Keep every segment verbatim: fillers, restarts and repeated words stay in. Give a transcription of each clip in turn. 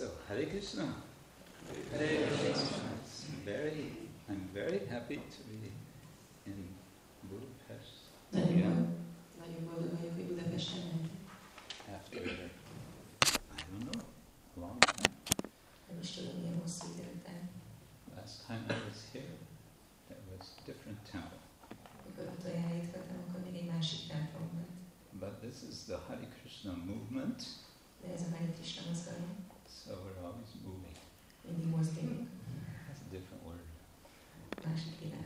So, Hare Krishna. Hare Krishna. It's very, I'm very happy to be in Budapest. Nagyon, nagyon boldog vagyok, hogy Budapesten lehetek. After, I don't know, a long time. Nem is tudom, milyen hosszú idő után. Last time I was here, there was a different temple. Mikor utoljára itt voltam, akkor még egy másik templom volt. But this is the Hare Krishna movement, De ez a Hare Krishna mozgalom. so we're always moving. Mindig mozdulunk. That's a different word. Másik király.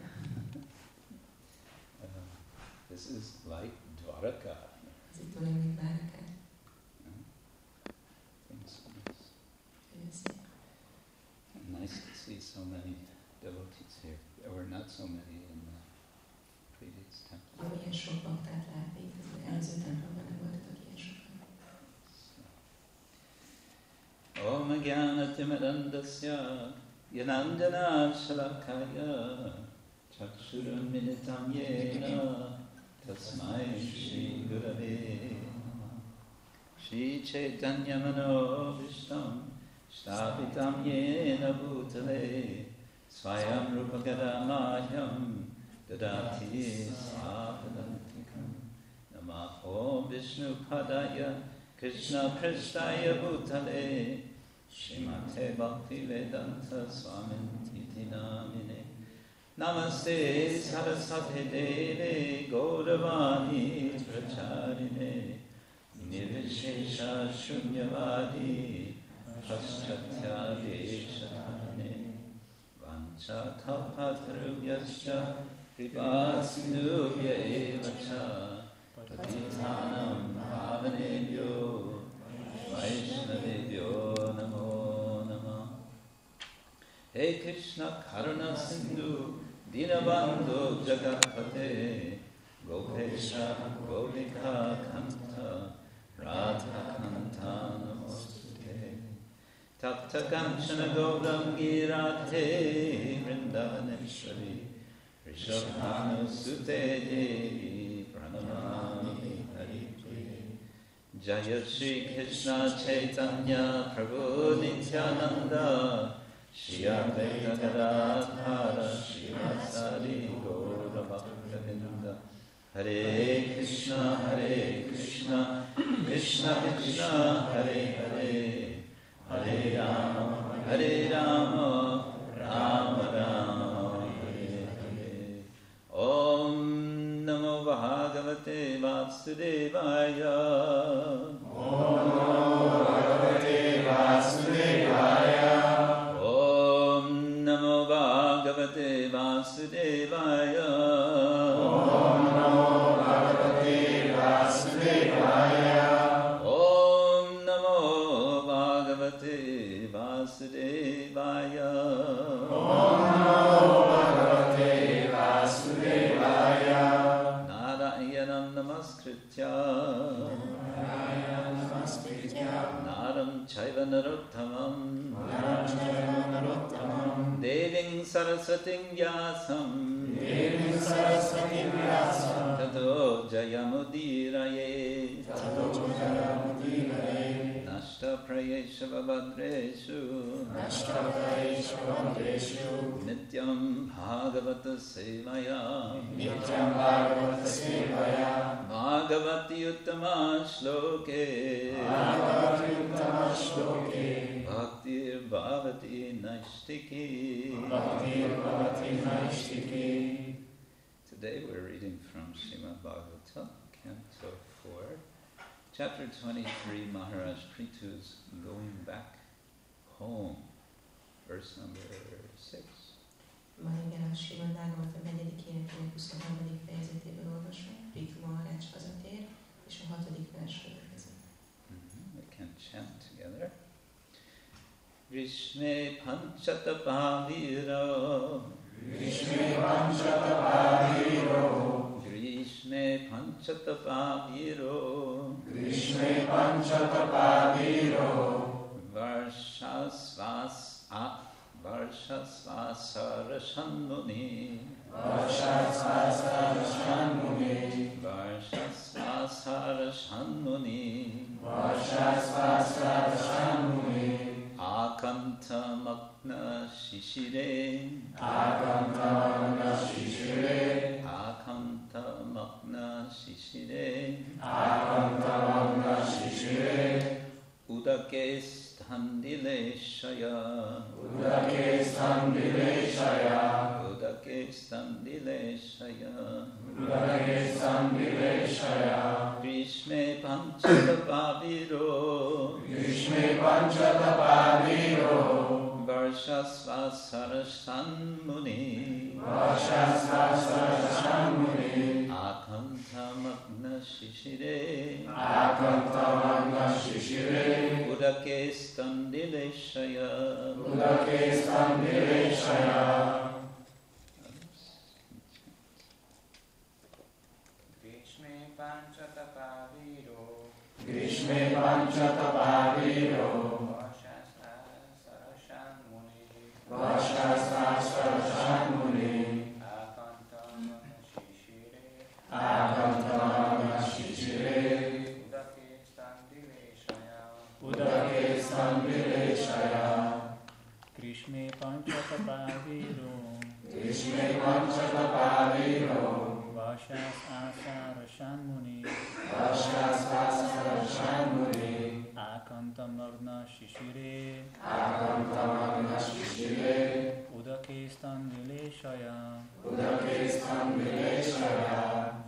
Uh, this is like Dwaraka. Ez itt olyan, mint Bárakán. Things nice. Nagyon szép. Nice to see so many devotees here. There were not so many in the previous temple. Jó, ilyen sok baktát látni, itt az előző templomban nem voltak ilyen sokan. Om Jnanatimidandasya Yanandana Shalakaya Chakshurunmilitam Yena Tasmai Shri Gurave Namah Shri Chaitanya Manobhishtam Shtapitam Yena Bhutale Swayam Rupagadamahyam Dadati Sapadantikam Namah Om Vishnu Padaya Krishna Prasthaya Bhutale Srimate Bhakti Vedanta Swaminti Namine Namaste Saraswati Deve Gauravani Pracharine Nirvishesha Shunyavadi Paschatya Deshatane Vancha Kalpatarubhyascha Kripasindubhya Evacha Patitanam Bhavanebhyo Vaishnavebhyo Namo Namah Hey Krishna Karuna Sindhu Dinabandhu Jagatpate Gopesha Gopika Kanta Radha Kanta Namostute Tapta Kanchana Gaurangi Radhe Vrindavaneshwari Rishabhanu Sute Devi Pranamami Haripriye Jaya Shri Krishna Chaitanya Prabhu Nityananda Shri Advaita Gadadhara Srivasadi Gaura Bhaktavinda Hare Krishna Hare Krishna Krishna Krishna Hare Hare Hare Rama Hare Rama Rama Rama Hare Hare Om Namo Bhagavate Vasudevaya Om Namo Bhagavate Vasudevaya Om Namo Bhagavate Vasudevaya Om Namo Bhagavate Vasudevaya Om Namo Bhagavate Vasudevaya Om Namo Bhagavate Vasudevaya Narayanam Namaskritya Narayanam Namaskritya Naram Chaiva Narottamam Naram Chaiva Narottamam Deving Saraswatim Vyasam Devim Saraswatim Vyasam Tato Jayamudiraye Tato Jayamudiraye Nashta Prayesha Vabhadreshu Nashtapareshu Vandreshu Nityam Bhagavata Sevaya Nityam Bhagavata Sevaya Bhagavati Uttama Shloke Bhagavati Uttama Shloke Bhaktir Bhavati Naishtiki Bhakti Bhavati Naishtiki. Today we're reading from Srimad Bhagavatam, Canto four, Chapter twenty-three, Maharaj Prithu's Going Back Home, verse number six. Ma igen, a Srimad Bhagavatam negyedik énekének huszonharmadik fejezetéből olvasom. Prithu Maharaj hazatér, és a hatodik vers következik. Mm-hmm. We can chant together. Vishme Panchatapavira Vishme Panchatapaviro Grishme Panchatapaviro Vishme Panchatapaviro Varshasvas a Varshasvasara Shanmuni Varshasvasara Shanmuni Varshasvasara Shanmuni Varshasvasara Shanmuni Akanta magna shishire. Akanta magna shishire. Akanta magna shishire. Akanta magna shishire. Udake standile shaya. Udake standile shaya. Udake standile shaya. Udake standile shaya. Grishme panchadapaviro. Grishme panchadapaviro. Varshasvasara shanmuni. Varshasvasara shanmuni. Akanta magna shishire. Akanta magna shishire. Udake standile shaya. Udake standile shaya. Grishme panchadapaviro. Grishme panchadapaviro. Varshasvasara shanmuni. Varshasvasara shanmuni. Akanta magna shishire. Akanta magna shishire. Udake standile shaya. Udake standile shaya. Grishme panchadapaviro. Grishme panchadapaviro. Vashas asara shanmuni. Varshasvasara shanmuni. Akanta magna shishire. Akanta magna shishire. Udake standile shaya. Udake standile shaya.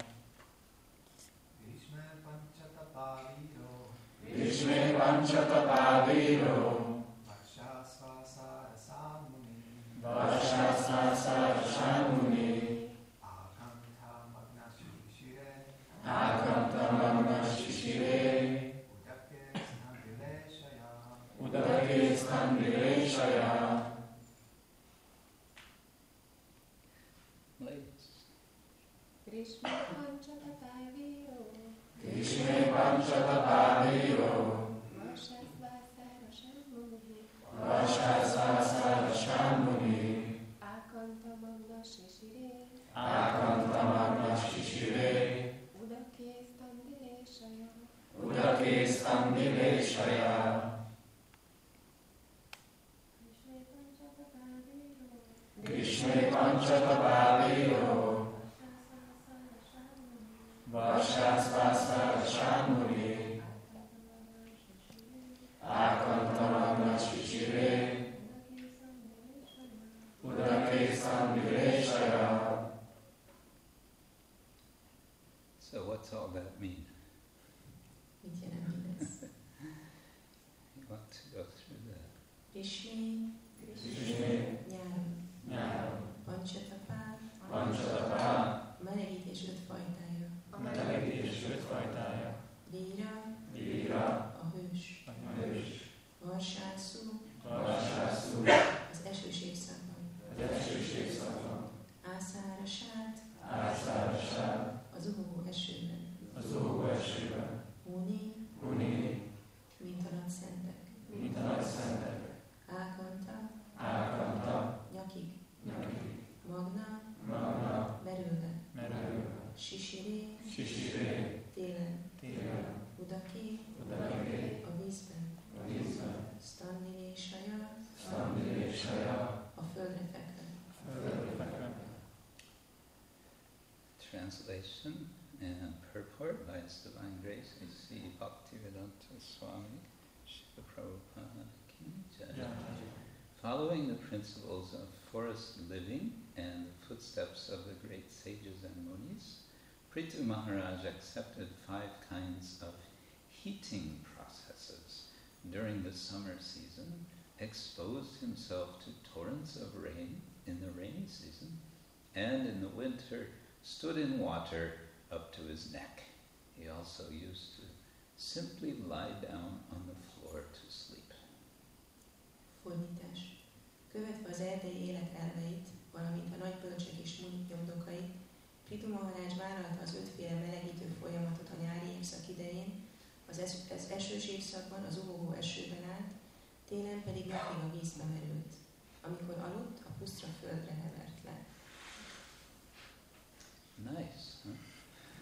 Grishme panchadapaviro. Grishme panchadapaviro. Varshasvasara shanmuni. Varshasvasara shanmuni. Akanta magna shishire. Akanta magna shishire. Udake standile shaya. Udake standile shaya. Ladies. Grishme panchadapaviro. Grishme panchadapaviro. Varshasvasara shanmuni. Varshasvasara shanmuni. Akanta magna shishire. Akanta magna shishire. Udake standile shaya. Udake standile shaya. Grishme panchadapaviro. Grishme panchadapaviro. Varshasvasara shanmuni. Akanta magna shishire. Udake standile shaya. So what's all that mean? Mit jelent mindez? You want to go through that? Grishme, Grishme, nyáron, nyáron, pancsatapá, pancsatapá, melegítés öt fajtája, melegítés öt fajtája, líra, líra, a hős, a hős, varsászú, varsászú, az esős évszakban, az esős évszakban, ászárasát, ászárasát, az zuhogó esőben, az zuhogó esőben, húni, huni, mint a nagy szentek, mint a nagy szentek, ákanta, ákanta, nyakig, nyakig, magna, magna, merülve, merülve, sisiré, sisiré, télen, télen, udaki, udaki, a vízben, a vízben, standilé saja, standilé saja, a földre fekve. földre fekve. Translation and purport by His Divine Grace, A C Bhaktivedanta Swami Srila Prabhupada Ki Jai. Following the principles of forest living and the footsteps of the great sages and munis, Prithu Maharaj accepted five kinds of heating processes during the summer season, exposed himself to torrents of rain in the rainy season, and in the winter stood in water up to his neck. He also used to simply lie down on the floor to sleep. Fordítás. Követve az erdei élet elveit, valamint a nagy bölcsek és munik nyomdokait, Prithu Maharaj vállalta az ötféle melegítő folyamatot a nyári évszak idején, az es- ez esős évszakban az zuhogó esőben állt, télen pedig napig a vízbe merült. Amikor aludt, a pusztra földre hevert le. Nice, huh?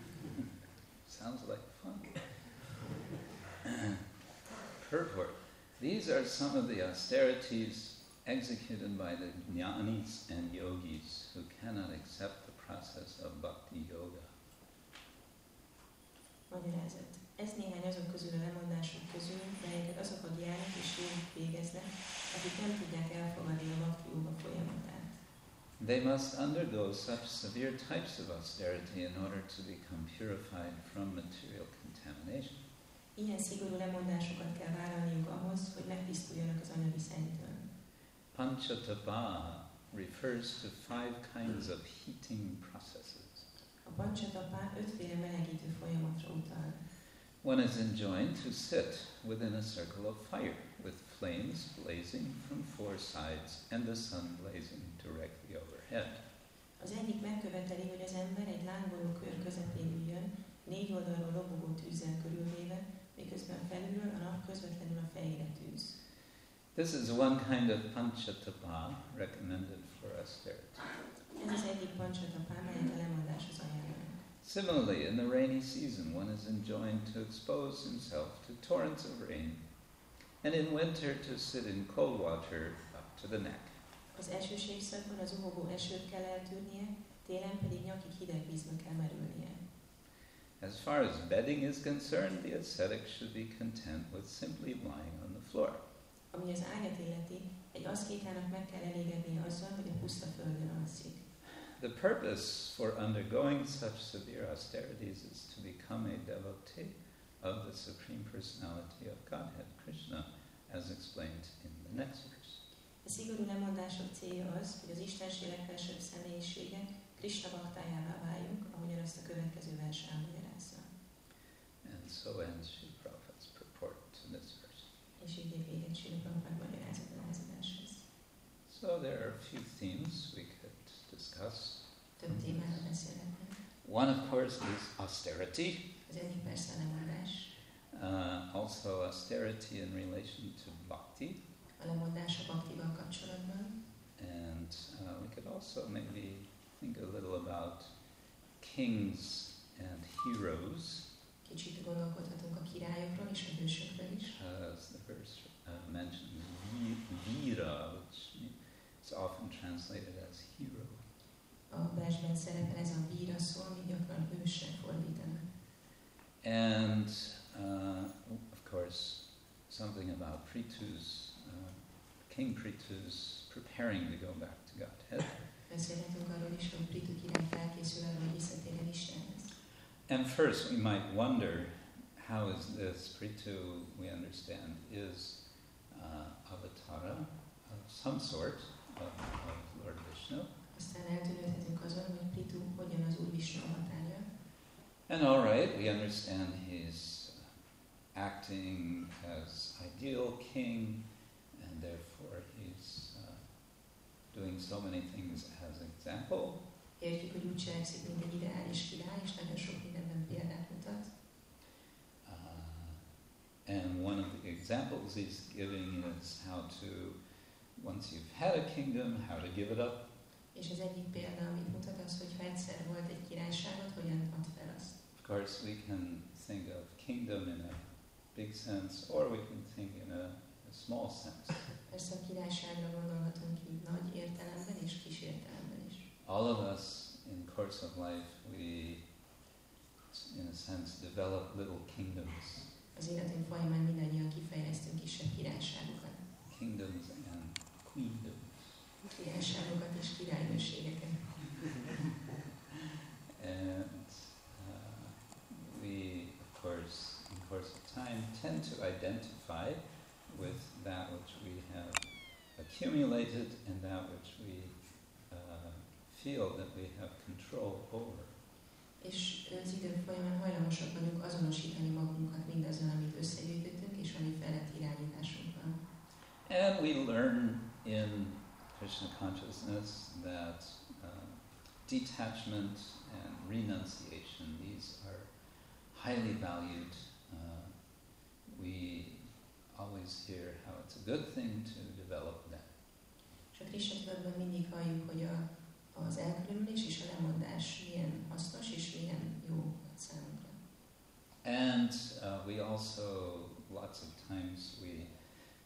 Sounds like fun. Purport. These are some of the austerities executed by the jnanis and yogis who cannot accept the process of bhakti yoga. Magyarázat. Ez néhány azok közül a lemondások közül, melyeket azok a gyánik és jogik végeznek, akik nem tudják elfogadni a bhakti yoga folyamatát. They must undergo such severe types of austerity in order to become purified from material contamination. Ilyen szigorú lemondásokat kell vállalniuk ahhoz, hogy megtisztuljanak az anyagi szennystől. Panchatapa refers to five kinds of heating processes. A panchatapa ötféle melegítő folyamatra utal. One is enjoined to sit within a circle of fire, with flames blazing from four sides and the sun blazing directly overhead. Az egyik megköveteli, hogy az ember egy lángoló kör közepén üljön, négy oldalról lobogó tűzzel körülvéve, miközben felülről a nap közvetlenül a fejére tűz. This is one kind of panchatapa recommended for austerity. Ez az egyik panchatapa, melyet a lemondáshoz ajánlanak. Similarly, in the rainy season, one is enjoined to expose himself to torrents of rain, and in winter to sit in cold water up to the neck. Az esős évszakban az uhogó esőt kell eltűrnie, télen pedig nyakig hideg vízbe kell merülnie. As far as bedding is concerned, the ascetic should be content with simply lying on the floor. Ami az ágyat illeti, egy aszkétának meg kell elégednie azzal, hogy a puszta földön alszik. The purpose for undergoing such severe austerities is to become a devotee of the Supreme Personality of Godhead, Krishna, as explained in the next verse. A szigorú lemondások célja az, hogy az Istenség legfelsőbb személyisége, Krishna baktájává váljunk, ahogyan azt a következő vers elmagyarázza. And so ends Srila Prabhupada's purport to this verse. És így ér véget Srila Prabhupád magyarázata ehhez a vershez. So there are a few themes we could discuss. Több témára beszélhetünk. One, of course, is austerity. Az egyik persze a lemondás. Uh, also austerity in relation to bhakti. A lemondás a bhaktival kapcsolatban. And uh, we could also maybe think a little about kings and heroes. Kicsit gondolkodhatunk a királyokról és a hősökről is. As the verse uh, mentions Vira, which is often translated as hero. A versben szerepel ez a víra szó, amit gyakran hősre fordítanak. And uh, of course, something about Pritu's, uh, King Pritu's preparing to go back to Godhead. Beszélhetünk arról is, hogy Pritu király felkészül arra, hogy visszatérjen Istenhez. And first, we might wonder, how is this? Prithu, we understand, is uh, avatara of some sort of, of Lord Vishnu. Aztán eltűnődhetünk azon, hogy Pritu hogyan az Úr Vishnu avatárja. And all right, we understand he's acting as ideal king, and therefore he's uh, doing so many things as example. Értjük, hogy úgy cselekszik, mint egy ideális király, és nagyon sok mindenben példát mutat. Uh, and one of the examples he's giving is how to, once you've had a kingdom, how to give it up. És az egyik példa, amit mutat, az, hogy ha egyszer volt egy királyságot, hogyan ad fel azt. Of course, we can think of kingdom in a big sense, or we can think in a, a small sense. Persze a királyságra gondolhatunk így nagy értelemben és kis értelemben is. All of us, in course of life, we, in a sense, develop little kingdoms. Az életünk folyamán mindannyian kifejlesztünk kisebb királyságokat. Kingdoms and queendoms. Királyságokat és királynőségeket. And uh, we, of course, in course of time, tend to identify with that which we have accumulated and that which we uh, feel that we have control over. És az idő folyamán hajlamosak vagyunk azonosítani magunkat mindazzal, amit összegyűjtöttünk, és ami felett irányításunk van. And we learn in Krishna consciousness that uh, detachment and renunciation, these are highly valued. Uh, we always hear how it's a good thing to develop them. És a Krishna tudatban mindig halljuk, hogy a, az elkülönülés és a lemondás milyen hasznos és milyen jó számunkra. And uh, we also, lots of times we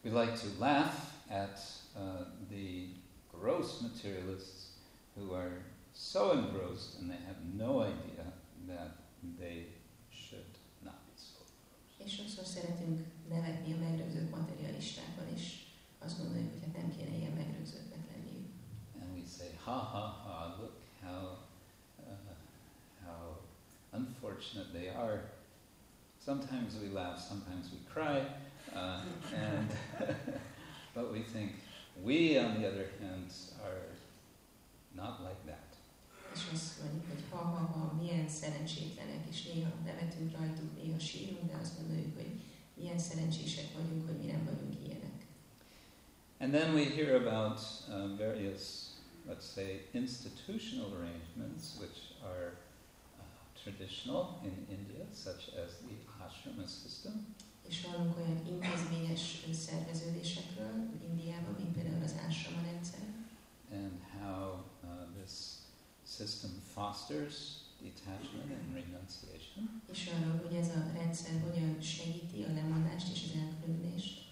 We like to laugh at uh, the gross materialists who are so engrossed and they have no idea that they should not be so engrossed. És sokszor szeretünk nevetni a megrögzött materialistákon, és azt gondoljuk, hogy hát nem kéne ilyen megrögzöttnek lenniük. And we say, ha ha ha, look how uh, how unfortunate they are. Sometimes we laugh, sometimes we cry, uh, and but we think we, on the other hand, are not like that. És azt mondjuk, hogy ha, ha, ha, milyen szerencsétlenek, és néha nevetünk rajtuk, néha sírunk, de azt gondoljuk, hogy milyen szerencsések vagyunk, hogy mi nem vagyunk ilyenek. And then we hear about uh, various, let's say, institutional arrangements which are uh, traditional in India, such as the ashrama system. És hallunk olyan intézményes szerveződésekről Indiában, mint például az ásrama rendszer. And how uh, this system fosters detachment and renunciation. És arról, hogy ez a rendszer hogyan segíti a lemondást és az elkülönülést.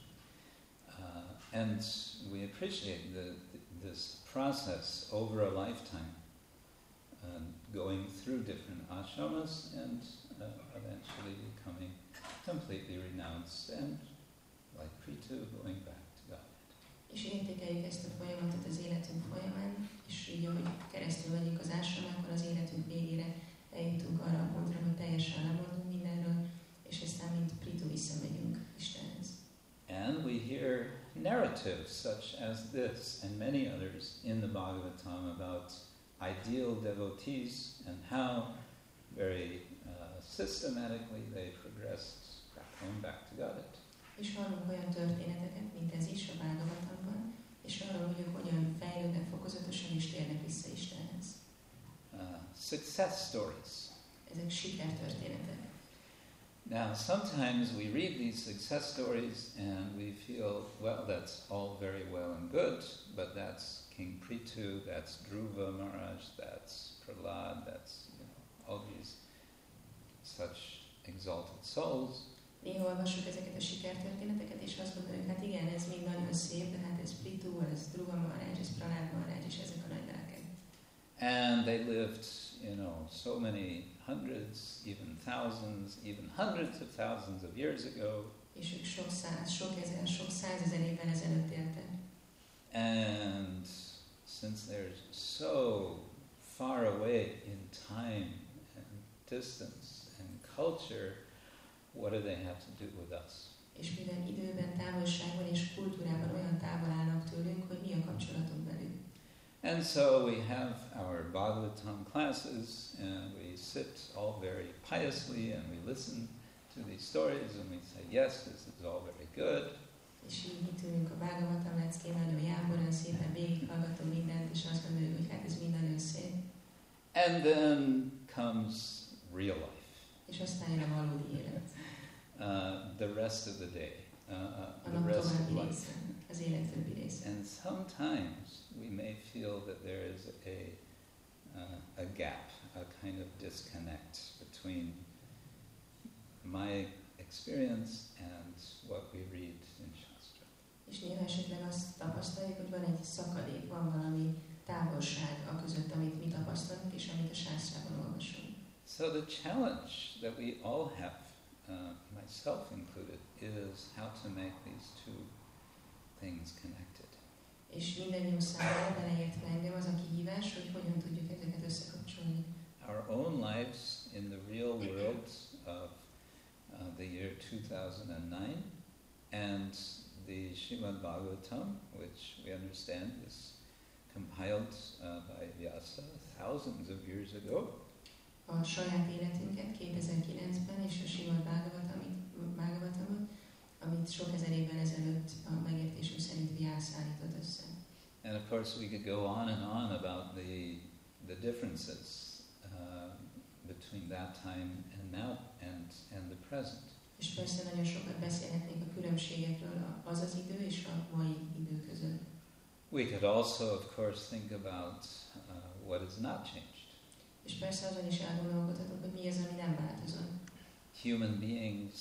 Uh, and we appreciate the, the, this process over a lifetime, uh, going through different ashramas and uh, eventually becoming completely renounced and, like Prithu, going back to God. És értékeljük ezt a folyamatot az életünk folyamán, és így, ahogy keresztül megyünk az ásramákon, az életünk végére eljutunk arra a pontra, hogy teljesen lemondunk mindenről, és aztán, mint Prithu, visszamegyünk Istenhez. And we hear narratives such as this and many others in the Bhagavatam about ideal devotees and how very uh, systematically they progressed back home, back to God. És hallunk olyan történeteket, mint ez is a Bhagavatamban, és arról, hogy ők hogyan fejlődnek fokozatosan, és térnek vissza Istenhez. Uh, success stories. Ezek sikertörténetek. Now, sometimes we read these success stories and we feel, well, that's all very well and good, but that's King Prithu, that's Dhruva Maharaj, that's Prahlad, that's, you know, all these such exalted souls. Néha olvassuk ezeket a sikertörténeteket, és azt gondoljuk, hát igen, ez mind nagyon szép, de hát ez Prithu, ez Dhruva Maharaj, ez Prahlad Maharaj, és ezek a nagy lelkek. And they lived, you know, so many hundreds, even thousands, even hundreds of thousands of years ago. És ők sok száz, sok ezer, sok százezer évvel ezelőtt éltek. And since they're so far away in time and distance and culture, what do they have to do with us? És mivel időben, távolságban és kultúrában olyan távol állnak tőlünk, hogy mi a kapcsolatunk velük. And so we have our Bhagavatam classes and we sit all very piously and we listen to these stories and we say, yes, this is all very good. És így itt ülünk a Bhagavatam leckén, nagyon jámboran szépen végighallgatunk mindent, és azt gondoljuk, hogy hát ez mind nagyon szép. And then comes real life. És aztán jön a valódi élet. Uh, the rest of the day. Uh, A the nap rest of további life. része, az élet többi része. And sometimes we may feel that there is a, uh, a gap, a kind of disconnect between my experience and what we read in Shastra. És néha esetleg azt tapasztaljuk, hogy van egy szakadék, van valami távolság a között, amit mi tapasztalunk, és amit a sásztrában olvasunk. So the challenge that we all have, uh, myself included, is how to make these two things connected. És mindannyiunk számára beleértve engem az a kihívás, hogy hogyan tudjuk ezeket összekapcsolni. Our own lives in the real world of uh, the year two thousand nine and the Srimad Bhagavatam, which we understand is compiled uh, by Vyasa thousands of years ago. A saját életünket kétezer-kilencben és a Srimad Bhagavatamot, amit sok ezer évvel ezelőtt a megértésünk szerint Vyasa állított össze. And of course we could go on and on about the the differences uh, between that time and now and and the present. És persze nagyon sokat beszélhetnénk a különbségekről az az idő és a mai idő között. We could also, of course, think about uh, what is not changed. És persze azon is elgondolkodhatunk, hogy mi az, ami nem változott. Human beings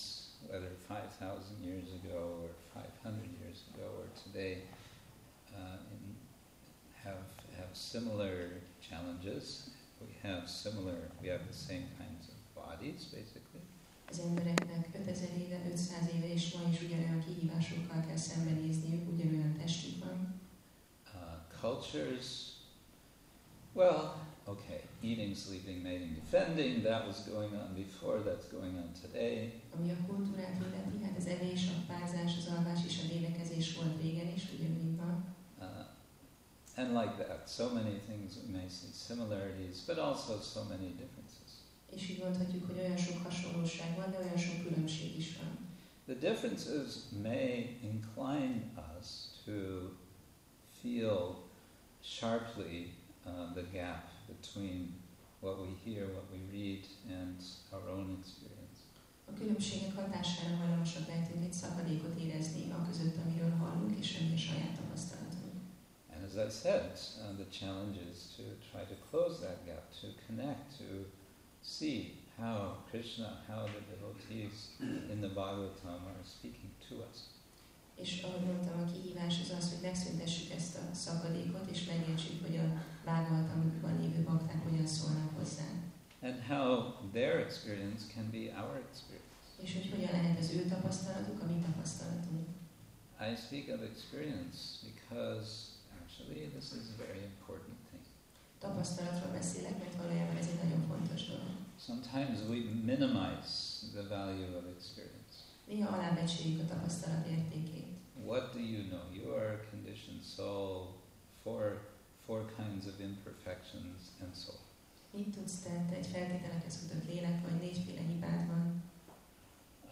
whether five thousand years ago or five hundred years ago or today, uh, in, have have similar challenges. We have similar, we have the same kinds of bodies, basically. Az embereknek ötezer éve, ötszáz éve és ma is ugyanolyan kihívásokkal kell szembenézniük, ugyanolyan testük van. Uh, cultures, well, okay, eating, sleeping, mating, defending, that was going on before, that's going on today. Ami a kultúrát illeti, hát az evés, a pázás, az alvás és a védekezés volt régen is, ugyanúgy van. Uh, and like that, so many things we may see similarities, but also so many differences. És így mondhatjuk, hogy olyan sok hasonlóság van, de olyan sok különbség is van. The differences may incline us to feel sharply uh, the gap between what we hear, what we read, and our own experience. A különbségek hatására hajlamosak lehetünk egy szakadékot érezni a között, amiről hallunk, és ami a saját tapasztalatunk. And as I said, uh, the challenge is to try to close that gap, to connect, to see how Krishna, how the devotees in the Bhagavatam are speaking to us. És ahogy mondtam, a kihívás az az, hogy megszüntessük ezt a szakadékot, és megértsük, hogy a Bhagavatamban lévő bakták hogyan szólnak hozzá. And how their experience can be our experience. És hogy hogyan lehet az ő tapasztalatuk, a mi tapasztalatunk. I speak of experience because actually this is a very important thing. Tapasztalatról beszélek, mert valójában ez egy nagyon fontos dolog. Sometimes we minimize the value of experience. Néha alábecsüljük a tapasztalat értékét. What do you know? You are a conditioned soul, four, four kinds of imperfections and so on. Mit tudsz te? Te egy feltételekhez futott lélek vagy, négyféle hibád van. Uh,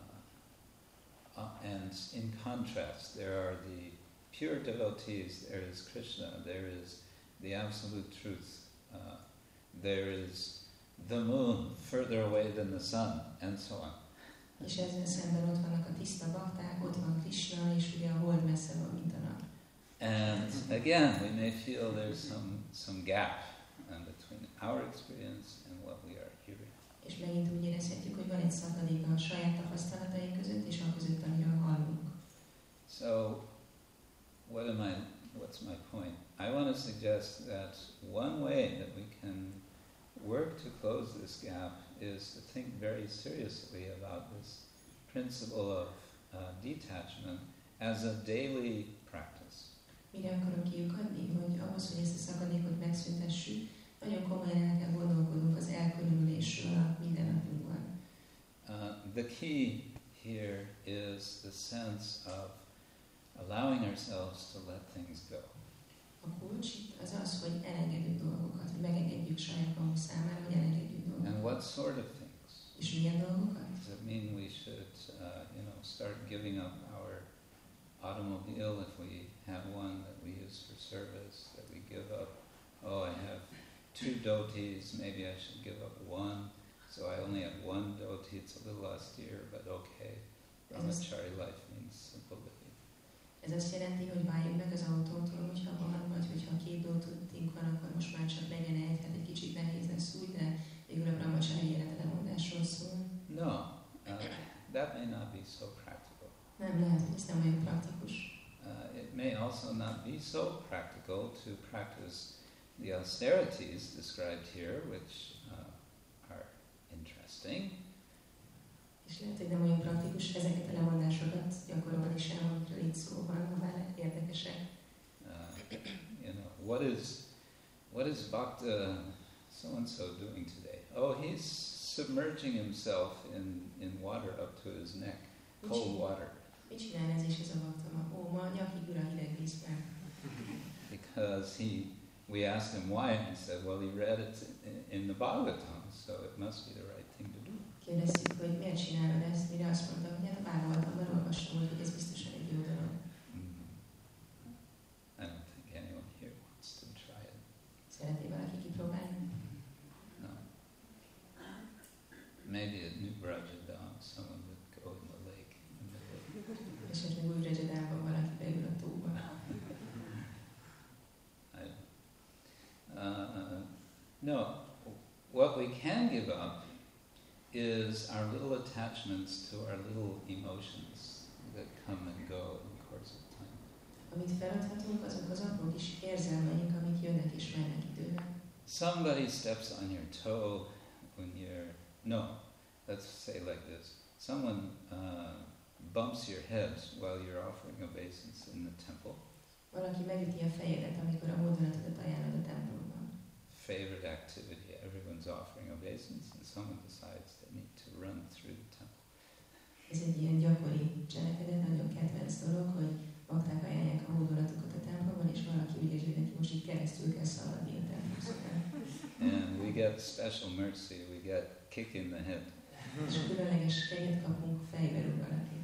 uh, and in contrast, there are the pure devotees, there is Krishna, there is the absolute truth, uh, there is the moon further away than the sun, and so on. És ezzel szemben ott vannak a tiszta bakták, ott van Krishna, és ugye a hold messze van, mint a nap. And again, we may feel there's some, some gap um, between our experience and what we are hearing. És megint úgy érezhetjük, hogy van egy szakadék a saját tapasztalataink között, és a között, amiről hallunk. So, what am I, what's my point? I want to suggest that one way that we can work to close this gap is to think very seriously about this principle of uh, detachment as a daily practice. Mire akarom kiukadni, hogy ahhoz, hogy ezt a szakadékot megszüntessük, nagyon komolyan el kell gondolkodnunk az elkülönülésről a mindennapunkban. Uh, the key here is the sense of allowing ourselves to let things go. A kulcs itt az az, hogy elengedjük dolgokat, hogy megengedjük saját magunk számára, hogy elengedjük dolgokat. And what sort of things? És milyen dolgokat? Does it mean we should, uh, you know, start giving up our automobile if we have one that we use for service, that we give up, oh, I have two dotis, maybe I should give up one, so I only have one doti, it's a little austere, but okay. Brahmachari life means simple living. Ez azt jelenti, hogy váljunk meg az autótól, hogyha van, vagy hogyha két dótunk van, akkor most már csak legyen egy, hát egy kicsit nehéz lesz úgy, de végül a brahmachari életlemondásról szól. No, uh, that may not be so practical. Nem lehet, hogy ez nem olyan praktikus. Uh, it may also not be so practical to practice the austerities described here, which uh, are interesting. És lehet, hogy nem olyan praktikus ezeket a lemondásokat gyakorolni sem, amikről itt szó van, ha bár érdekesek. Uh, you know, what is what is Bhakta so and so doing today? Oh, he's submerging himself in, in water up to his neck, cold water. Mit csinál ez is ez a bakta? Ó, ma nyakig ül a hideg vízben. Because he, we asked him why, and he said, well, he read it in, in the Bhagavatam, so it must be the right thing to do. Kérdeztük, hogy miért csinálod ezt, mire azt mondta, hogy hát a Bhagavatamban olvastam, hogy ez biztosan egy jó dolog. Mm. I don't think anyone here wants to try it. Szereti valaki kipróbálni? No. Maybe at New Brajadam, someone would go in the lake. In the lake. Esetleg új Rajadában valaki beül a tóba. I don't uh, no, what we can give up is our little attachment attachments to our little emotions that come and go in the course of time. Amit feladhatunk, azok az apró kis érzelmeink, amik jönnek és mennek idővel. Somebody steps on your toe when you're... No, let's say like this. Someone uh, bumps your head while you're offering obeisance in the temple. Valaki megüti a fejedet, amikor a módonatodat ajánlod a templomban. Favorite activity. Everyone's offering obeisance and someone decides they need to run through the temple. Ez egy ilyen gyakori cselekedet, nagyon kedvenc dolog, hogy bakták ajánlják a hódolatokat a templomban, és valaki úgy érzi, hogy neki most így keresztül kell szaladni a templom során. And we get special mercy, we get kick in the head. És különleges kegyet kapunk, fejbe rúg valaki.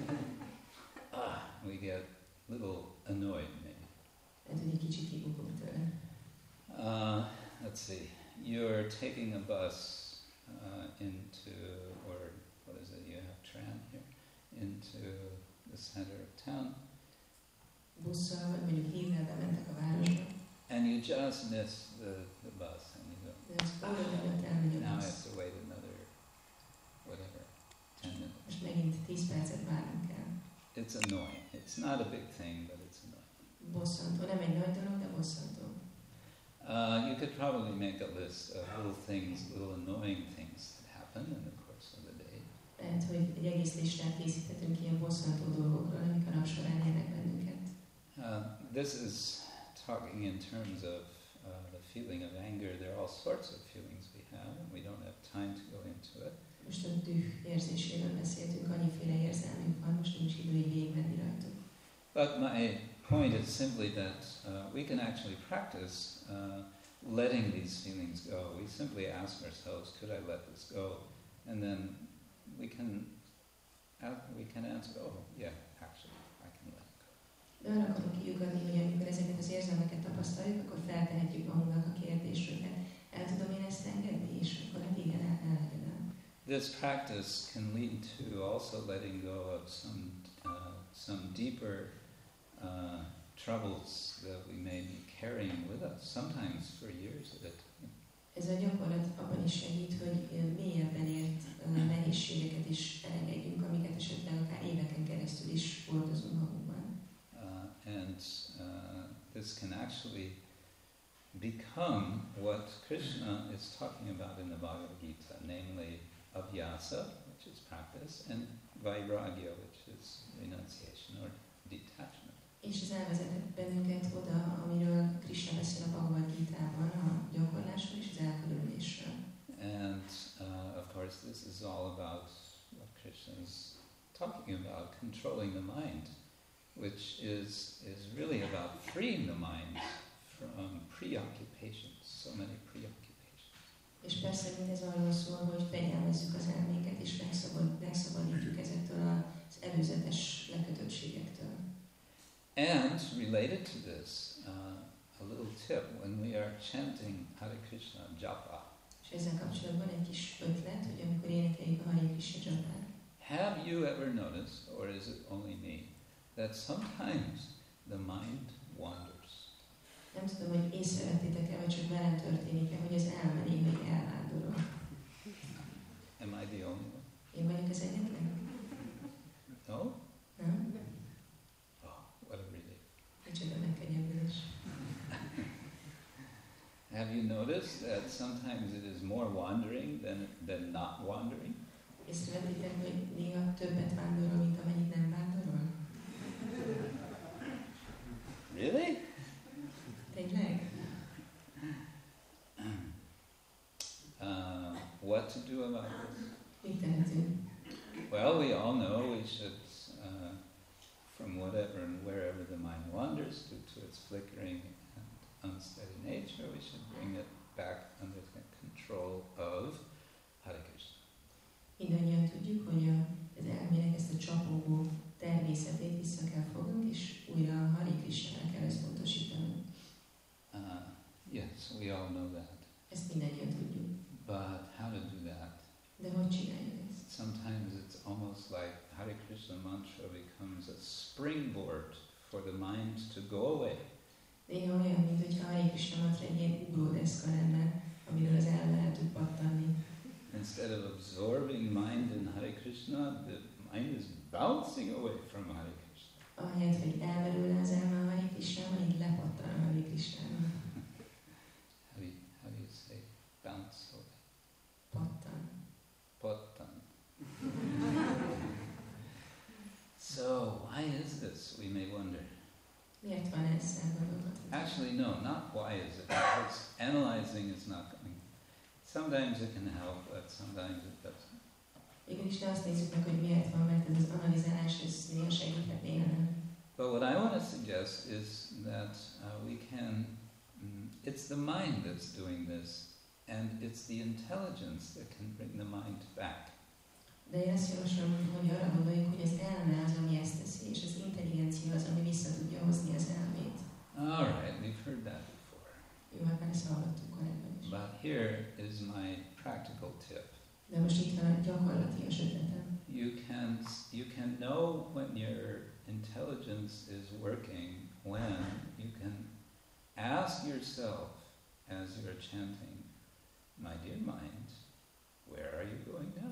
Ah, we get a little annoyed maybe. Tehát, hogy egy kicsit kibukunk tőle. Uh, let's see, you're taking a bus uh, into, or what is it, you have tram here, into the center of town. Busszal, vagy mondjuk hívvel bementek a városba. And you just miss the, the bus and you go, De az óra előtt elmegy a now I have bussz. to wait another, whatever, ten minutes. Most megint tíz percet várnunk kell. It's annoying. It's not a big thing, but it's annoying. Bosszantó, nem egy nagy dolog, de bosszantó. Uh, you could probably make a list of little things, little annoying things that happen in the course of the day. Lehet, hogy egy egész listát készíthetünk ilyen bosszantó dolgokról, amik a nap során érnek bennünket. Uh, this is talking in terms of uh, the feeling of anger. There are all sorts of feelings we have, and we don't have time to go into it. Most a düh érzéséről beszéltünk, annyiféle érzelmünk van, most nincs idő így végigmenni rajtuk. But my point is simply that uh, we can actually practice uh, letting these feelings go. We simply ask ourselves, could I let this go? And then we can uh, we can answer, oh yeah, actually, I can let it go. De arra akarok kiukadni, hogy amikor ezeket az érzelmeket tapasztaljuk, akkor feltehetjük magunknak a kérdést, hogy hát el tudom én ezt engedni, és akkor hát igen, el, elengedem. This practice can lead to also letting go of some uh, some deeper uh, troubles that we may be carrying with us, sometimes for years at a time. Ez a gyakorlat abban is segít, hogy mélyebben ért uh, nehézségeket is elengedjünk, amiket esetleg akár éveken keresztül is hordozunk magunkban. Uh, and uh, this can actually become what Krishna is talking about in the Bhagavad Gita, namely abhyasa, which is practice, and vairagya, which is renunciation or detachment. És ez elvezetett bennünket oda, amiről Krishna beszél a Bhagavad Gitában, a gyakorlásról és az elkülönülésről. And uh, of course this is all about what Krishna is talking about, controlling the mind, which is, is really about freeing the mind from preoccupations, so many preoccupations. És persze mindez arról szól, hogy fegyelmezzük az elménket, és megszabad, megszabadítjuk ezektől az előzetes lekötöttségektől. And related to this, uh, a little tip, when we are chanting Hare Krishna japa, És ezzel kapcsolatban egy kis ötlet, hogy amikor énekeljük a Hare Krishna japát, have you ever noticed, or is it only me, that sometimes the mind wanders? nem tudom, hogy észrevettétek-e, vagy csak velem történik-e, hogy az elme néha elvándorol. Am I the only one? Én vagyok az egyetlen? No? Nem? Oh, what a relief. Micsoda megkönnyebbülés. Have you noticed that sometimes it is more wandering than, than not wandering? Észrevettétek, hogy néha többet vándorol, mint amennyit nem vándorol? Really? Tényleg? Uh, what to do about this? Mit tehetünk? Well, we all know we should, uh, from whatever and wherever the mind wanders, due to its flickering and unsteady nature, we should bring it back under the control of Hare Krishna. Mindannyian tudjuk, hogy a, az elmének ezt a csapongó természetét vissza kell fognunk, és újra a Hare Krishnára kell összpontosítanunk. Uh, yes, we all know that. Ezt mindannyian tudjuk. But how to do that? De hogy csináljuk ezt? Sometimes it's almost like Hare Krishna mantra becomes a springboard for the mind to go away. Néha olyan, mint hogyha Hare Krishna mantra egy ilyen ugródeszka lenne, amiről az elme el tud pattanni. instead of absorbing mind in Hare Krishna, the mind is bouncing away from Hare Krishna. Ahelyett, hogy elmerülne az elme a Hare Krishnában, így lepattan a Hare Krishnában. How do you, how do you say bounce away? Pattan. Pattan. So, why is this, we may wonder. Miért van ez, elgondolkodhatunk? Actually, no, not why is it, because analyzing is not going. Sometimes it can help, but sometimes it doesn't. Végül is ne azt nézzük meg, hogy miért van, mert ez az analizálás, ez néha segíthet, néha nem. But what I want to suggest is that uh, we can, mm, it's the mind that's doing this, and it's the intelligence that can bring the mind back. De én azt javaslom, hogy arra gondoljuk, hogy az elme az, ami ezt teszi, és az intelligencia az, ami vissza tudja hozni az elmét. All right, we've heard that before. Jó, hát már ezt hallottuk korábban is. But here is my practical tip. De most itt van a gyakorlatias ötletem. You can, you can know when your intelligence is working when you can ask yourself as you're chanting, my dear mind, where are you going now?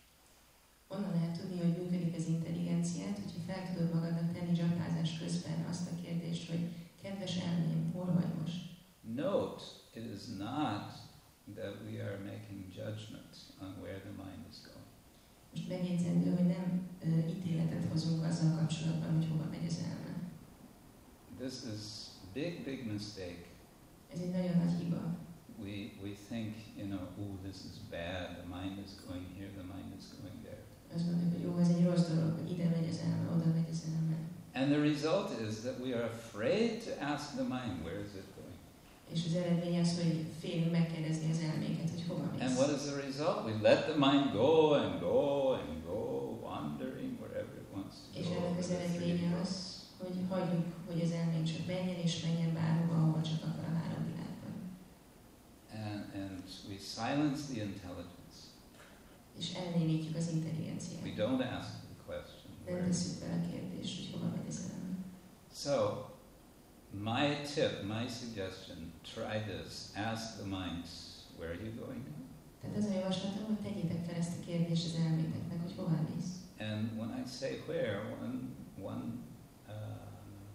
Onnan lehet tudni, hogy működik az intelligenciát, hogyha fel tudod magadnak tenni zsapázás közben azt a kérdést, hogy kedves elmém, hol vagy most? Note, it is not that we are making judgment on where the mind is going. Most megjegyzendő, hogy nem uh, ítéletet hozunk azzal kapcsolatban, hogy hova megy az elme. This is big, big mistake. Ez egy nagyon nagy hiba. We, we think, you know, oh, this is bad, the mind is going here, the mind is going there. Azt mondjuk, hogy jó, ez egy rossz dolog, hogy ide megy az elme, oda megy az elme. And the result is that we are afraid to ask the mind, where is it going? És az eredmény az, hogy félünk megkérdezni az elméket, hogy hova mész. And what is the result? We let the mind go and go and go, wandering wherever it wants to És go. ennek az eredménye az, hogy hagyjuk, hogy az elménk csak menjen és menjen bárhova, ahova csak akar a három világban. And, and we silence the intelligence. És elnémítjük az intelligenciát. We don't ask the question. Nem Where? tesszük fel a kérdést, hogy hova megy az elme. So, my tip, my suggestion, try this. Ask the mind, where are you going now? Tehát az a javaslatom, hogy tegyétek fel ezt a kérdést az elméteknek, hogy hova mész. And when I say where, one, one uh,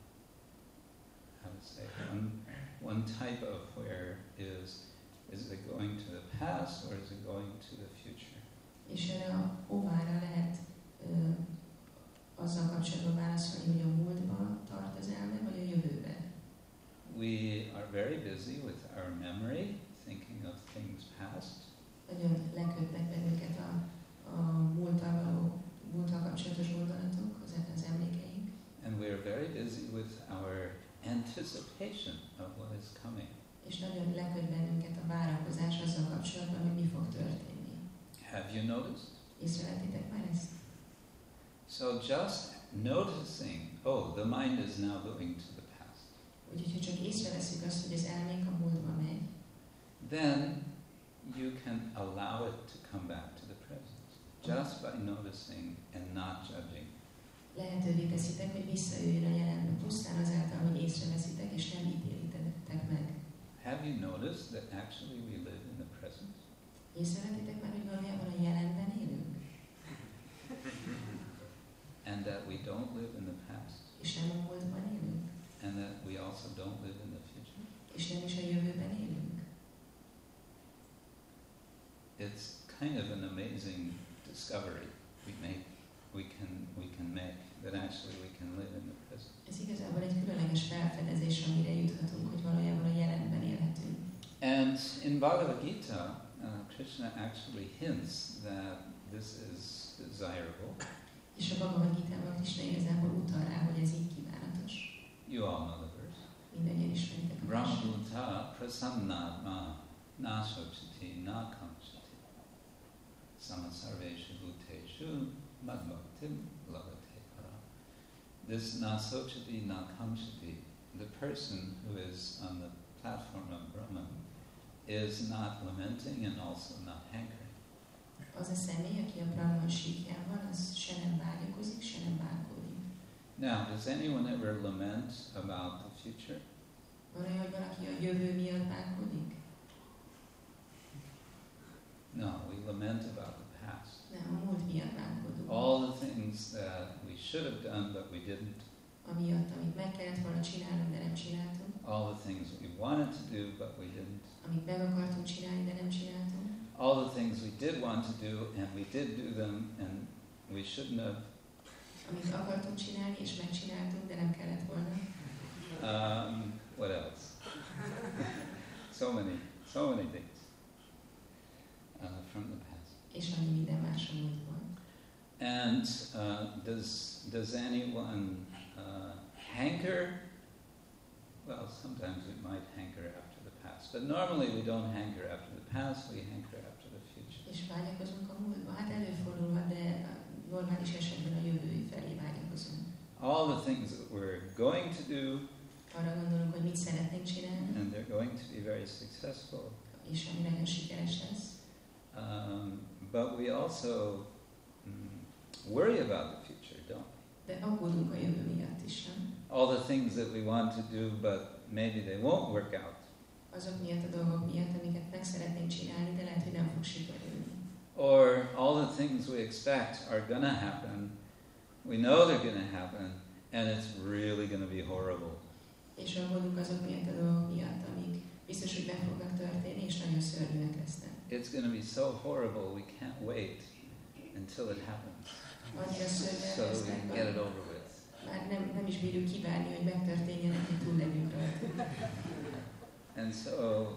how to say, one, one type of where is, is it going to the past or is it going to the future? És erre a hovára lehet ö, azzal kapcsolatban válaszolni, hogy a múltba tart az elme, vagy a jövőbe. We are very busy with our memory, thinking of things past. Nagyon lekötnek bennünket a, a múlttal való, múlttal kapcsolatos gondolatok, az, az emlékeink. And we are very busy with our anticipation of what is coming. És nagyon leköt bennünket a várakozás azzal kapcsolatban, hogy mi fog történni. Have you noticed? Észrevettétek már ezt? So just noticing, oh, the mind is now going to the past. Úgyhogy, ha csak észreveszünk azt, hogy az elménk a múltba megy, Then you can allow it to come back to the present. Just by noticing and not judging. lehetővé teszitek, hogy visszajöjjön a jelenbe, pusztán azáltal, hogy észreveszitek és nem ítélitek meg. Have you noticed that actually we live in the present? Észrevettétek már, hogy valójában a jelenben élünk? And that we don't live in the past? És nem a múltban élünk? And that we also don't live in the future? És nem is a jövőben élünk? It's kind of an amazing discovery we make, we can, we can make, that actually we can live in the present. Ez igazából egy különleges felfedezés, amire juthatunk, hogy valójában a jelenben élhetünk. And in Bhagavad Gita, uh, Krishna actually hints that this is desirable. És a Bhagavad Gitában Krishna igazából utal rá, hogy ez így kívánatos. You all know the verse. Mindannyian ismeritek a verset. Brahmabhuta prasannatma nasochati nakamchati samasarveshu bhuteshu madbhaktim lavate para. This nasochati nakamchati, the person who is on the platform of Brahman, is not lamenting and also not hankering. Az a személy, aki a Brahman síkján van, az se nem vágyakozik, se nem bánkodik. Now, does anyone ever lament about the future? Van olyan, hogy valaki a jövő miatt bánkodik? No, we lament about the past. Nem, a múlt miatt bánkodunk. All the things that we should have done but we didn't. Amiatt, amit meg kellett volna csinálnunk, de nem csináltunk. All the things we wanted to do but we didn't. Amit meg akartunk csinálni, de nem csináltunk. All the things we did want to do and we did do them and we shouldn't have. Amit akartunk csinálni, és megcsináltunk, de nem kellett volna. Um, what else? So many, so many things uh, from the past. És annyi minden más a múltban. And uh, does does anyone uh, hanker? Well, sometimes we might hanker after the past, but normally we don't hanker after the past. We hanker after the future. És vágyakozunk a múltba. Hát előfordulhat, de normális esetben a jövő felé vágyakozunk. All the things that we're going to do. Arra gondolunk, hogy mit szeretnénk csinálni. And they're going to be very successful. És ami nagyon sikeres lesz. Um, but we also mm, worry about the future, don't we? De aggódunk a jövő miatt is, nem? All the things that we want to do, but maybe they won't work out. Azok miatt a dolgok miatt, amiket meg szeretnénk csinálni, de lehet, hogy nem fog sikerülni. Or all the things we expect are gonna happen. We know they're gonna happen, and it's really gonna be horrible. És aggódunk azok miatt a dolgok miatt, amik biztos, hogy meg fognak történni, és nagyon szörnyűek lesznek. It's gonna be so horrible we can't wait until it happens. Annyira szörnyűek So we lesznek, can get it over with. már nem, nem is bírjuk kivárni, hogy megtörténjenek, hogy túl legyünk rajta. And so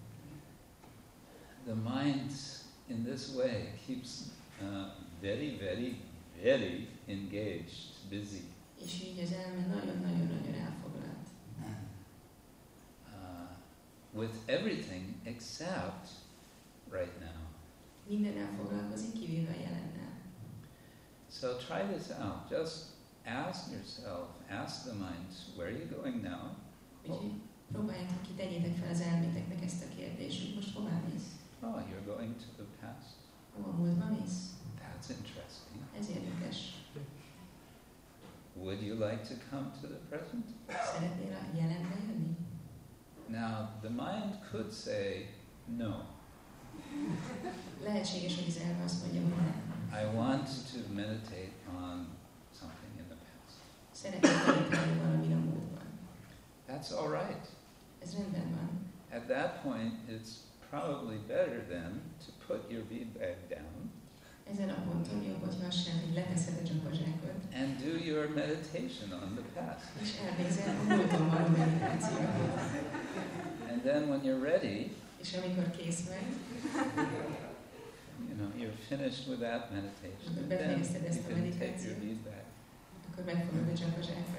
the mind in this way keeps uh, very, very, very engaged, busy. És így az elme nagyon-nagyon-nagyon elfoglalt. Uh, with everything except right now. Mindennel foglalkozik, kivéve a jelennel. So try this out. Just ask yourself, ask the mind, where are you going now? Úgyhogy próbáljátok ki, tegyétek fel az elméteknek ezt a kérdést, hogy most hová mész? Oh, you're going to the past. Ó, a múltba mész? That's interesting. Ez érdekes. Would you like to come to the present? Szeretnél a jelenbe jönni? Now, the mind could say no. Lehetséges, hogy az elme azt mondja, hogy nem. I want to meditate on something in the past. Szeretnék meditálni valamin a múltban. That's all right. Ez rendben van. At that point, it's probably better then to put your bead bag down Ezen a ponton jobb, hogyha az sem, hogy leteszed a csapazsákot, and do your meditation on the past. és elvégzel a múlton való meditációt. And then when you're ready, És amikor kész vagy, you know, you're finished with that meditation. Akkor And then befejezted ezt you a can take your meditációt. bead bag. akkor megfogod a csapazsákot.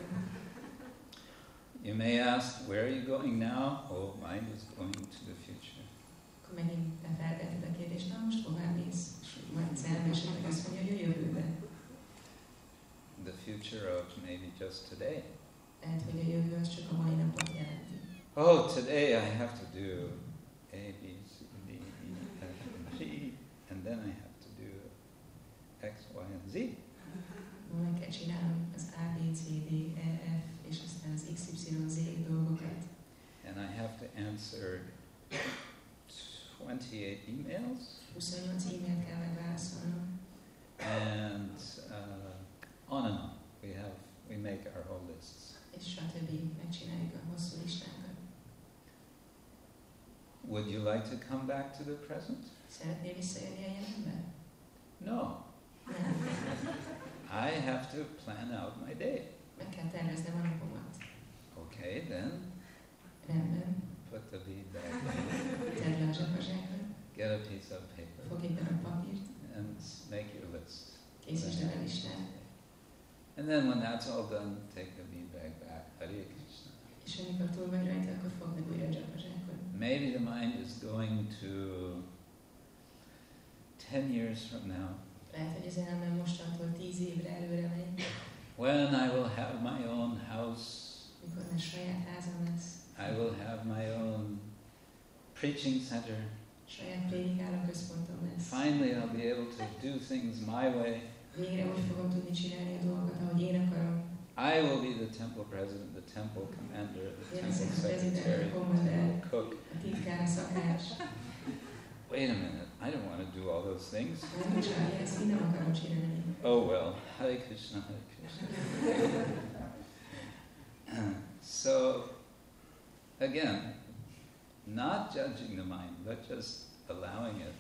You may ask, where are you going now? Oh, mine is going to the future. Akkor megint te feltetted a kérdést, na most hová mész? És majd az elme esetleg azt mondja, hogy a jövőbe. The future of maybe just today. Lehet, hogy a jövő az csak a mai napot jelenti. Oh, today I have to do A, B, C, D, E, F, and G, and then I have to do X, Y, and Z. Meg kell csinálnom az A, B, C, D, E, F, és aztán az X, Y, Z dolgokat. And I have to answer twenty-eight emails. huszonnyolc e-mailt kell megválaszolnom. And uh, on and on. We have, we make our whole lists. És stb. Megcsináljuk a hosszú listákat. Would you like to come back to the present? Szeretnél visszajönni a jelenbe? No. Nem. I have to plan out my day. Meg kell terveznem a napomat. Okay, then Rendben. put the bead back in. Tedd le a zsapazsákot. Get a piece of paper Fogj egy darab papírt. and make your list. Készítsd el a listát. And then when that's all done, take the bead bag back. Hare Krishna. És amikor túl vagy rajta, akkor fogd meg újra a zsapazsákot. Maybe the mind is going to ten years from now, Lehet, hogy az elme mostantól tíz évre előre megy, when I will have my own house, mikor már saját házam lesz, I will have my own preaching center. saját prédikáló központom lesz. Finally, I'll be able to do things my way. Végre úgy fogom tudni csinálni a dolgokat, ahogy én akarom. I will be the temple president, the temple commander, the Én temple leszek a secretary, prezident, a the kommander, temple cook. a titkár, a szakács. wait a minute, I don't want to do all those things. Nem csinálja, ezt én nem akarom csinálni. Oh well, Hare Krishna, Hare Krishna. So, again, not judging the mind, but just allowing it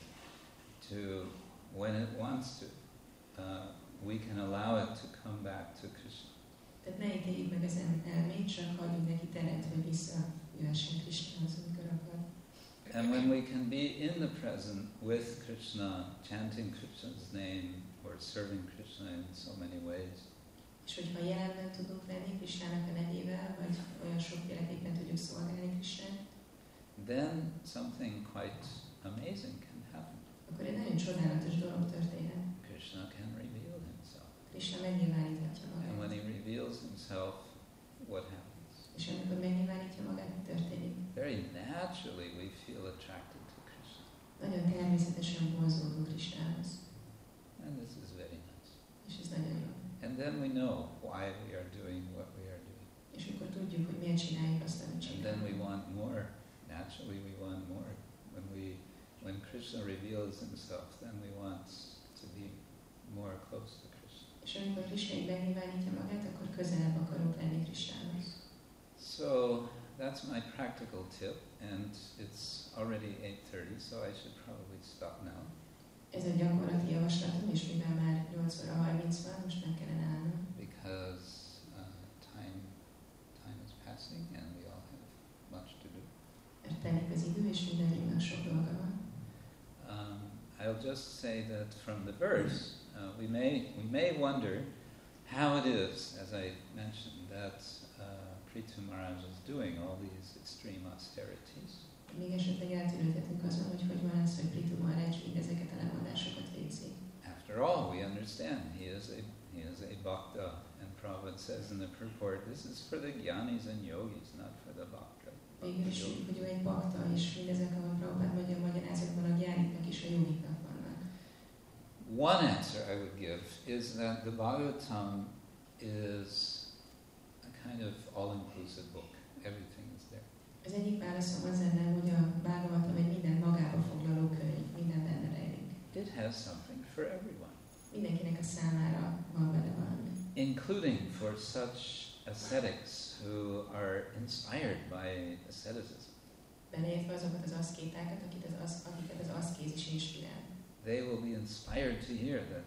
to, when it wants to, uh, we can allow it to come back to Krishna. Tehát ne ítéljük meg ezen elmét, csak hagyjuk neki teret, hogy visszajöhessen Krishnához, amikor akar. And when we can be in the present with Krishna, chanting Krishna's name or serving Krishna in so many ways, És hogyha jelenben tudunk lenni Krishnának a nevével, vagy olyan sokféleképpen tudjuk szolgálni Krishnát, then something quite amazing can happen. akkor egy nagyon csodálatos dolog történhet. Krishna can reveal himself. Krishna megnyilváníthatja And when magát. he reveals himself, what happens? És amikor megnyilvánítja magát, mi történik? Very naturally we feel attracted to Krishna. Nagyon természetesen vonzódunk Krishnához. And this is very nice. És ez nagyon jó. And then we know why we are doing what we are doing. És akkor tudjuk, hogy miért csináljuk azt, amit And then we csináljuk. want more. Naturally we want more. When we when Krishna reveals himself, then we want to be more close to Krishna. És amikor Krishna így megnyilvánítja magát, akkor közelebb akarunk lenni Krishnához. So that's my practical tip, and it's already eight thirty, so I should probably stop now. Ez a gyakorlati javaslatom, és mivel már nyolc óra harminc van, most meg kellene állnom. Because uh, time time is passing and we all have much to do. Mert telik az idő, és mindannyiunknak sok dolga van. Um, I'll just say that from the verse, uh, we may we may wonder how it is, as I mentioned, that uh, Prithu Maharaj is doing all these extreme austerities. Még esetleg eltűnődhetünk azon, hogy hogy van ez, hogy Prithu Maharaj mindezeket a lemondásokat végzi. After all, we understand he is a he is a bhakta, and Prabhupada says in the purport, this is for the jnanis and yogis, not for the bhakta. Végül is, hogy ő egy bakta, és mindezek, ahogy Prabhupád mondja a magyarázatban, a gyániknak és a jogiknak vannak. One answer I would give is that the Bhagavatam is a kind of all-inclusive book. Everything is there. Az egyik válaszom az lenne, hogy a Bhagavatam egy minden magába foglaló könyv, minden benne rejlik. It has something for everyone, Mindenkinek a számára van benne valami. including for such ascetics who are inspired by asceticism. Beleértve azokat az aszkétákat, akit az, az, akiket az aszkézis inspirál. They will be inspired to hear that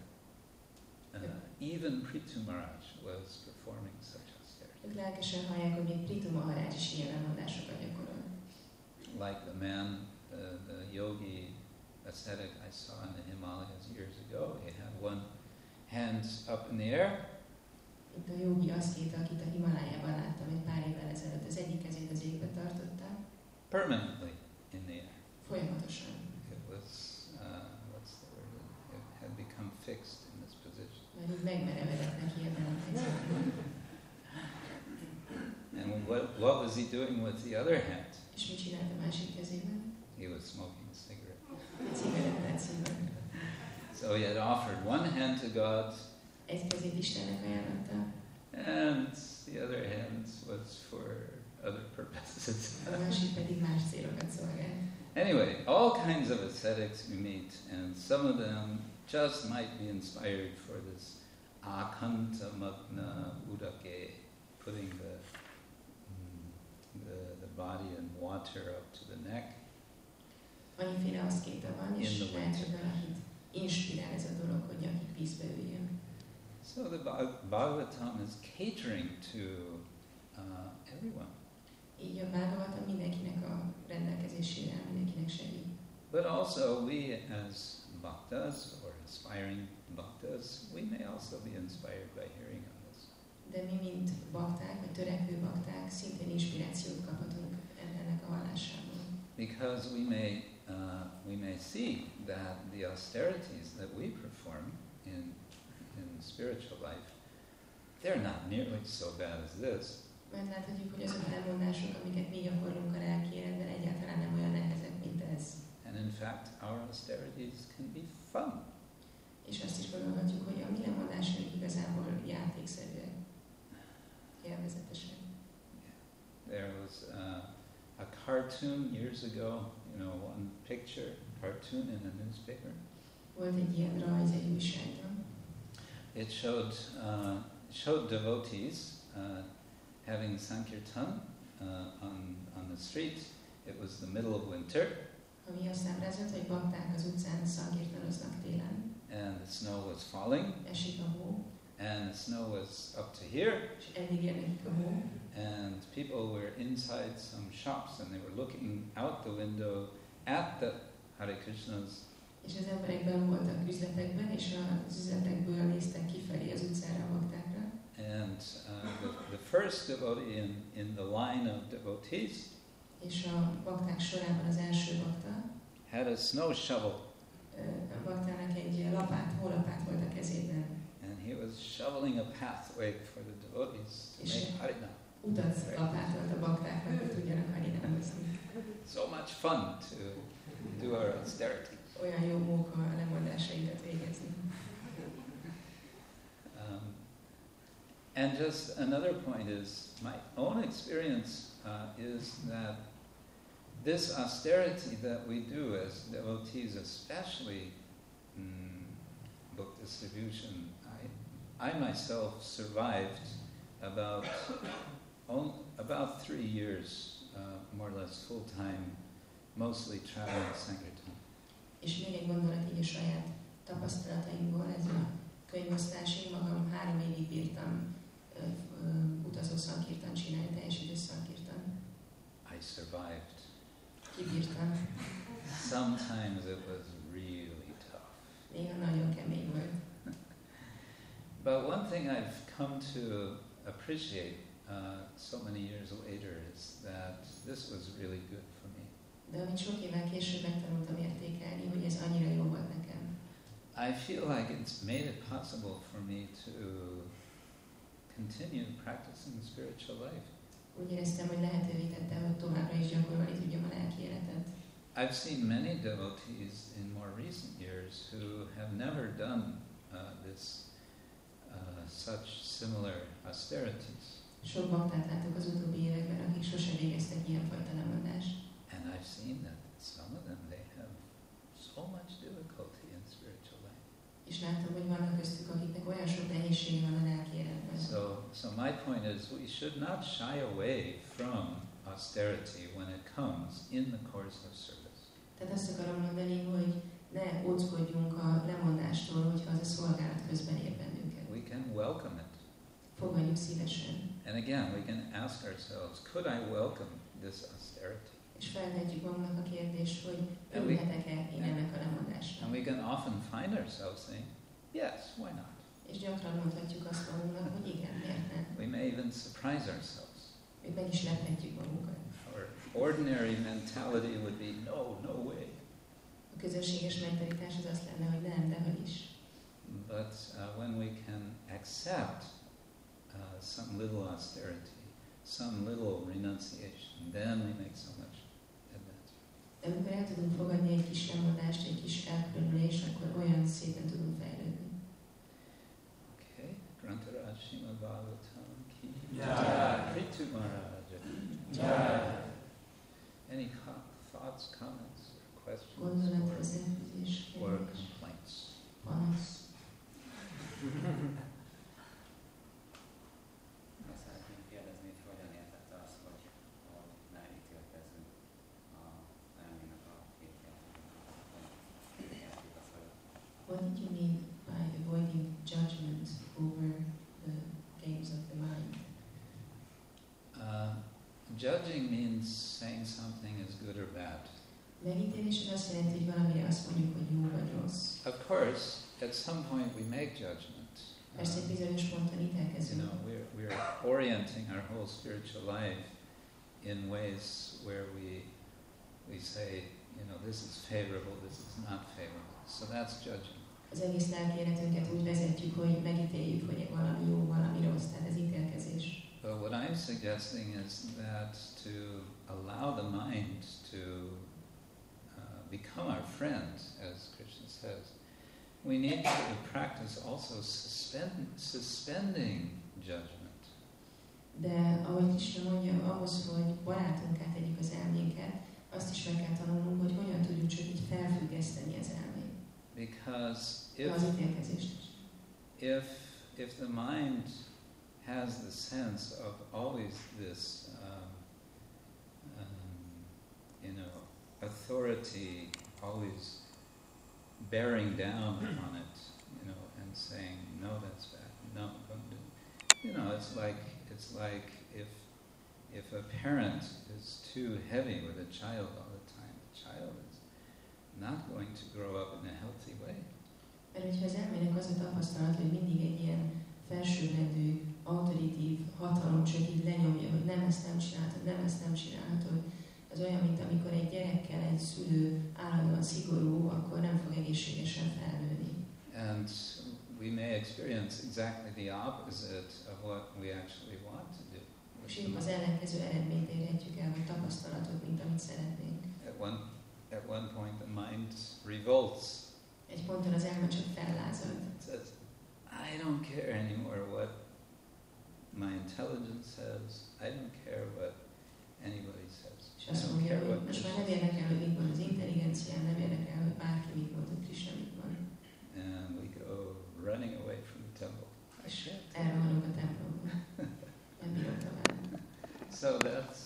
uh, even Prithu Maharaj was performing such austerity. Ők lelkesen hallják, hogy még Prithu Maharaj is ilyen lemondásokat gyakorol. Like the man, the, the yogi ascetic I saw in the Himalayas years ago, he had one hand up in the air, Mint a jogi aszkéta, akit a Himalájában láttam egy pár évvel ezelőtt, az egyik kezét az égbe tartotta, permanently in the air. folyamatosan. It was, uh, what's the word? It had become fixed in this position. Már így megmerevedett neki ebben a helyzetben. And what, what was he doing with the other hand? És mit csinált a másik kezében? He was smoking a cigarette. Egy cigarettát szívott. So he had offered one hand to God, Egy kezét Istennek ajánlotta, and the other hand was for other purposes. a másik pedig más célokat szolgál. Anyway, all kinds of ascetics we meet, and some of them just might be inspired for this akanta magna udake, putting the, mm, the the body in water up to the neck. Annyiféle aszkéta van, és In the lehet, hogy winter. valakit inspirál ez a dolog, hogy nyakig vízbe üljön. So the Bhag- Bhagavatam is catering to uh, everyone. Így a Bhagavatam mindenkinek a rendelkezésére áll, mindenkinek segít. But also we as bhaktas or aspiring bhaktas, we may also be inspired by hearing of this. De mi, mint bakták, vagy törekvő bakták, szintén inspirációt kaphatunk ennek a hallásából. Because we may uh, we may see that the austerities that we perform in in spiritual life, they're not nearly so bad as this. Mert láthatjuk, hogy azok a lemondások, amiket mi gyakorlunk a lelki életben, egyáltalán nem olyan nehezek, mint ez. And in fact, our austerities can be fun. És azt is gondolhatjuk, hogy a mi lemondásaink igazából játékszerűek, élvezetesek. There was uh, a cartoon years ago, you know, one picture cartoon in a newspaper. Volt egy ilyen rajz egy újságban. It showed uh, showed devotees uh, having sankirtan uh, on on the street. It was the middle of winter, Ami azt ábrázolt, hogy bakták az utcán szankirtanoznak télen. and the snow was falling, Esik a hó, and the snow was up to here, és eddig ér nekik a hó. and people were inside some shops, and they were looking out the window at the Hare Krishnas. És az emberek benn voltak üzletekben, és az üzletekből néztek kifelé az utcára a baktákra. And uh, the, the first devotee in, in the line of devotees És a bakták sorában az első bakta, had a snow shovel, ö, a baktának egy lapát, hólapát volt a kezében. and he was shoveling a pathway for the devotees to Is make it- Harinam. Utat lapátolt a baktáknak, hogy tudjanak harinámozni. So much fun to do our austerity. Olyan jó móka a lemondásaikat végezni. Um, and just another point is, my own experience uh, is that this austerity that we do as devotees, especially mm, book distribution, I, I myself survived about on, about three years, uh, more or less full time, mostly traveling Sankirtan. És még egy gondolat így a saját tapasztalatainkból, ez a könyvosztás, én magam három évig bírtam ö, ö, utazó szankirtan csinálni, teljes idős szankirtan. I survived. Kibírtam. Sometimes it was really tough. Néha nagyon kemény volt. But one thing I've come to appreciate uh, so many years later is that this was really good for me. De amit sok évvel később megtanultam értékelni, hogy ez annyira jó volt nekem. I feel like it's made it possible for me to continue practicing spiritual life. Úgy éreztem, hogy lehetővé tette, hogy továbbra is gyakorolni tudjam a lelki életet. I've seen many devotees in more recent years who have never done uh, this uh, such similar austerities. Sok baktát látok az utóbbi években, akik sose végeztek ilyenfajta lemondást. And I've seen that some of them, they have so much difficulty in spiritual life. És láttam, hogy vannak köztük, akiknek olyan sok nehézsége van a lelki életben. So, so my point is, we should not shy away from austerity when it comes in the course of service. Tehát azt akarom mondani, hogy ne óckodjunk a lemondástól, hogyha az a szolgálat közben ér bennünket. We can welcome it. Fogadjuk szívesen. And again, we can ask ourselves, could I welcome this austerity? És feltehetjük magunknak a kérdést, hogy And we- örülhetek-e én ennek a lemondásnak. And we can often find ourselves saying, yes, why not? És gyakran mondhatjuk azt magunknak, hogy igen, miért nem. We may even surprise ourselves. Még meg is lephetjük magunkat. Our ordinary mentality would be, no, no way. A közösséges mentalitás az azt lenne, hogy nem, de hogy is. But uh, when we can accept uh, some little austerity, some little renunciation, then we make so much advance. De amikor el tudunk fogadni egy kis lemondást, egy kis elkülönülést, akkor olyan szépen tudunk fejlődni. Okay, Grantaraj Srimad Bhagavatam ki Jai. Prithu Maharaj. Jai. Any co- thoughts, comments, or questions, Gondolat, or, hozzáfűzés, or kérdés, complaints? panasz. Azt szeretném kérdezni, hogy hogyan értette azt, hogy hogy ne ítélkezzünk a elmének a képjátéknak. Értjük azt, hogy What did you mean by avoiding judgment over the games of the mind? Uh, judging means saying something is good or bad. Megítélés az azt jelenti, hogy valamire azt mondjuk, hogy jó vagy rossz. Of course, at some point we make judgment. Persze egy Uh, bizonyos ponton you ítélkezünk. know, we're, we're orienting our whole spiritual life in ways where we we say, you know, this is favorable, this is not favorable. So that's judging. Az egész lelki életünket úgy vezetjük, hogy megítéljük, hogy valami jó, valami rossz, tehát ez ítélkezés. But what I'm suggesting is that to allow the mind to uh, become our friend, as Krishna says, we need to practice also suspend, suspending judgment. De ahogy Krishna mondja, ahhoz, hogy barátunká tegyük az elménket, azt is meg kell tanulnunk, hogy hogyan tudjuk csak így felfüggeszteni az elmét. Because De az if, ítélkezést is. if, if the mind has the sense of always this, um, um, you know, authority always bearing down upon it, you know, and saying, no, that's bad, no, don't do it. You know, it's like, it's like if, if a parent is too heavy with a child all the time, the child is not going to grow up in a healthy way. Mert hogyha az elmének az a tapasztalat, hogy mindig egy ilyen felsőbbrendű, autoritív hatalom csak így lenyomja, hogy nem ezt nem csinálhatod, nem ezt nem csinálhatod, az olyan, mint amikor egy gyerekkel egy szülő állandóan szigorú, akkor nem fog egészségesen felnőni. And we may experience exactly the opposite of what we actually want to do. És így az ellenkező eredményt érhetjük el, vagy tapasztalatot, mint amit szeretnénk. At one, at one point the mind revolts. Egy ponton az elme csak fellázad. It says, I don't care anymore what my intelligence says. I don't care what anybody says. És I azt don't mondja, care hogy what most már Krishna nem érdekel, hogy mit mond az intelligencián, nem érdekel, hogy bárki mit mond, hogy Krishna mit mond. And we go running away from the temple. És elrohanunk a templomba. Nem bírom tovább. So that's,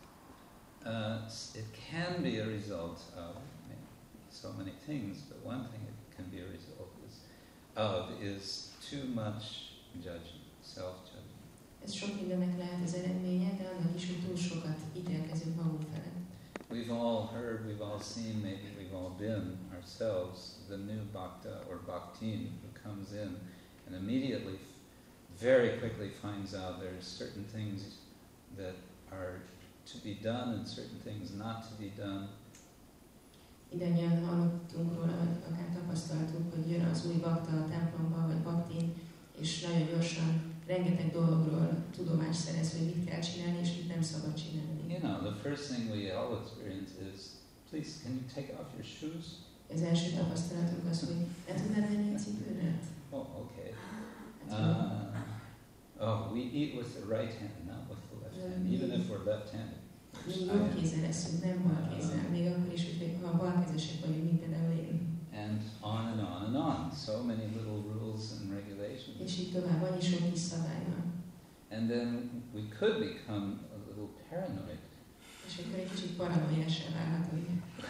uh, it can be a result of so many things, but one thing it can be a result is, of is too much judgment, self-judgment. Ez sok mindennek lehet az eredménye, de annak is, hogy túl sokat ítélkezünk magunk felett. We've all heard, we've all seen, maybe we've all been ourselves, the new bhakta or bhaktin who comes in and immediately, very quickly finds out there's certain things that are to be done and certain things not to be done. Mindannyian hallottunk róla, vagy akár tapasztaltuk, hogy jön az új bakta a templomba, vagy baktin, és nagyon gyorsan rengeteg dologról tudomást szerez, hogy mit kell csinálni, és mit nem szabad csinálni. You know, the first thing we all experience is, please, can you take off your shoes? Az első tapasztalatunk az, hogy le tudnád venni a cipődet? Oh, okay. Uh, oh, we eat with the right hand, not with the left hand, even if we're left-handed. Mi jobb kézzel eszünk, nem bal kézzel, még akkor is, hogy ha balkezesek vagyunk, mint például én. And on and on and on. So many little rules and regulations. És így tovább, annyi sok kis szabály van. And then we could become a little paranoid. És akkor egy kicsit paranoiásá válhatunk.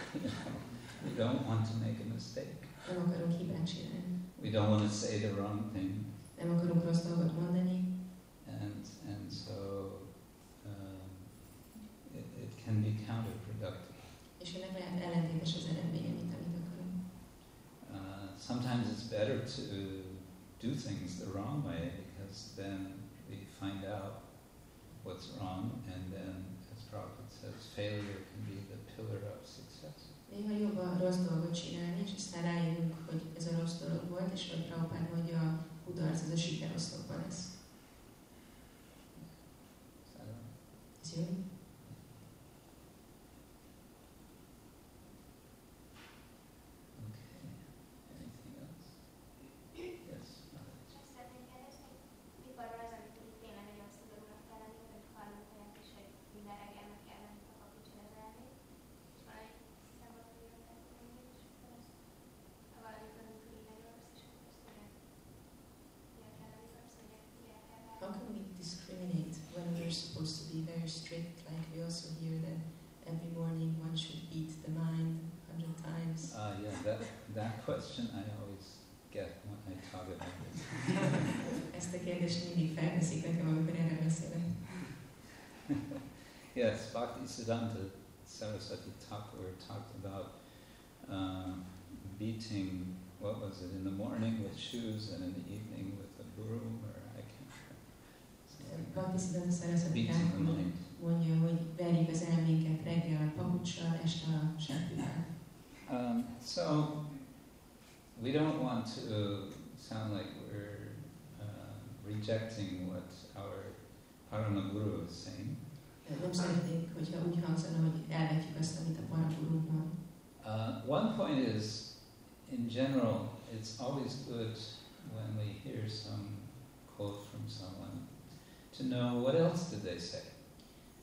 We don't want to make a mistake. Nem akarunk hibát csinálni. We don't want to say the wrong thing. Nem akarunk rossz dolgot mondani. And and so um, it, it can be counterproductive. És ennek lehet ellentétes az eredménye, mint amit akarunk. Uh, sometimes it's better to do things the wrong way because then we find out what's wrong, and then, as Prabhupada says, failure can be the pillar of success. Néha jobb a rossz dolgot csinálni, és aztán rájövünk, hogy ez a rossz dolog volt, és hogy Prabhupád mondja, a kudarc, ez a sikeroszlopban lesz. Ez jó? Supposed to be very strict, like we also hear that every morning one should beat the mind a hundred times. Ah, uh, yeah, that that question I always get when I talk about this. Ezt a kérdést mindig felteszik nekem, amikor erről beszélek. Yes, Bhaktisiddhanta Saraswati Thakur talked about um, beating, what was it, in the morning with shoes and in the evening with a broom, or I can't Bhaktisiddhanta Saraswati Thakur mondja, hogy verjük az elménket reggel papuccsal, este a seprűvel. Um, so, we don't want to sound like we're uh, rejecting what our Parama Guru is saying. Nem szeretnénk, hogyha úgy hangzana, hogy elvetjük azt, amit a Paraguru mond. Uh, one point is, in general, it's always good when we hear some quote from someone to know what else did they say.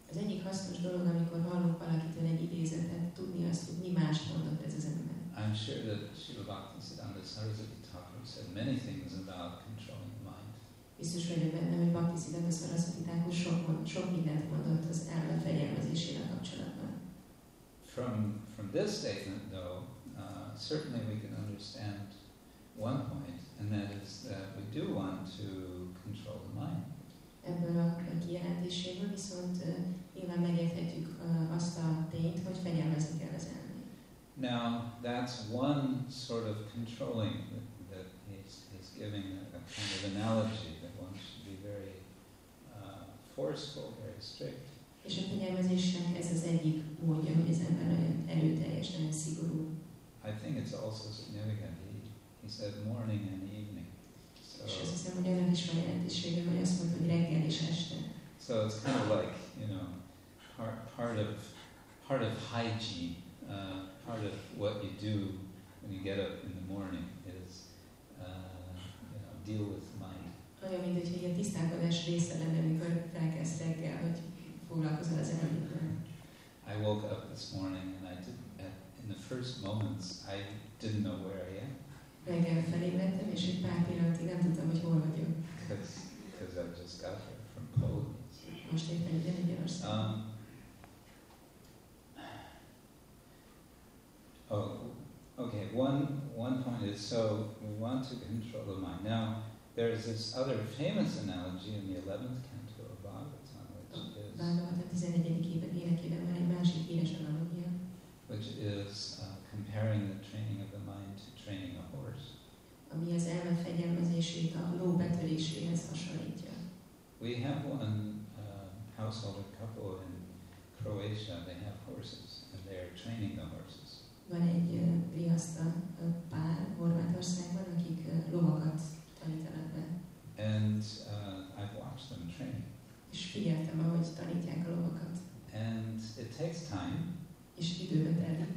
Az egyik hasznos dolog, amikor hallunk valakitől egy idézetet, tudni azt, hogy mi más mondott ez az ember. I'm sure that Srila Bhaktisiddhanta Saraswati Thakur said many things about controlling the mind. Biztos vagyok benne, hogy Bhaktisiddhanta Saraswati Thakur sok, sok mindent mondott az elme fegyelmezésével kapcsolatban. From, from this statement, though, uh, certainly we can understand one point, and that is that we do want to control the mind. Ebből a kijelentéséből viszont uh, nyilván megérthetjük uh, azt a tényt, hogy fegyelmezni kell az elmét. Now, that's one sort of controlling that, that he's, he's giving a, a kind of analogy that one should be very uh, forceful, very strict. És a fegyelmezésnek ez az egyik módja, hogy az ember nagyon erőteljes, nagyon szigorú. I think it's also significant. He, he said morning and evening. So, És azt hiszem, hogy ennek is van jelentősége, hogy azt mondta, hogy reggel és este. so it's kind of like, you know, part, part of part of hygiene. Uh, part of what you do when you get up in the morning is, uh, you know, deal with the mind. Olyan, mint hogy egy tisztálkodás része lenne, amikor felkelsz reggel, hogy foglalkozol az elméddel. I woke up this morning and I did, at, in the first moments, I didn't know where I am. Reggel felébredtem, és egy pár pillanatig nem tudtam, hogy hol vagyok. Because I just got here from Poland. Most éppen ide Magyarországon. Um, oh, okay. One one point is, so we want to control the mind. Now, there's this other famous analogy in the eleventh canto of Bhagavatam, which is Bhagavatam tizenegyedik énekében van egy másik híres analógia, which is uh, comparing the training of the mind to training a horse. ami az elme fegyelmezését a ló betöréséhez hasonlítja. We have one uh, householder couple in Croatia. They have horses, and they are training the horses. Van egy uh, riaszta uh, pár Horvátországban, akik uh, lovakat tanítanak be. And uh, I've watched them train. És figyeltem, ahogy tanítják a lovakat. And it takes time. És időbe telik.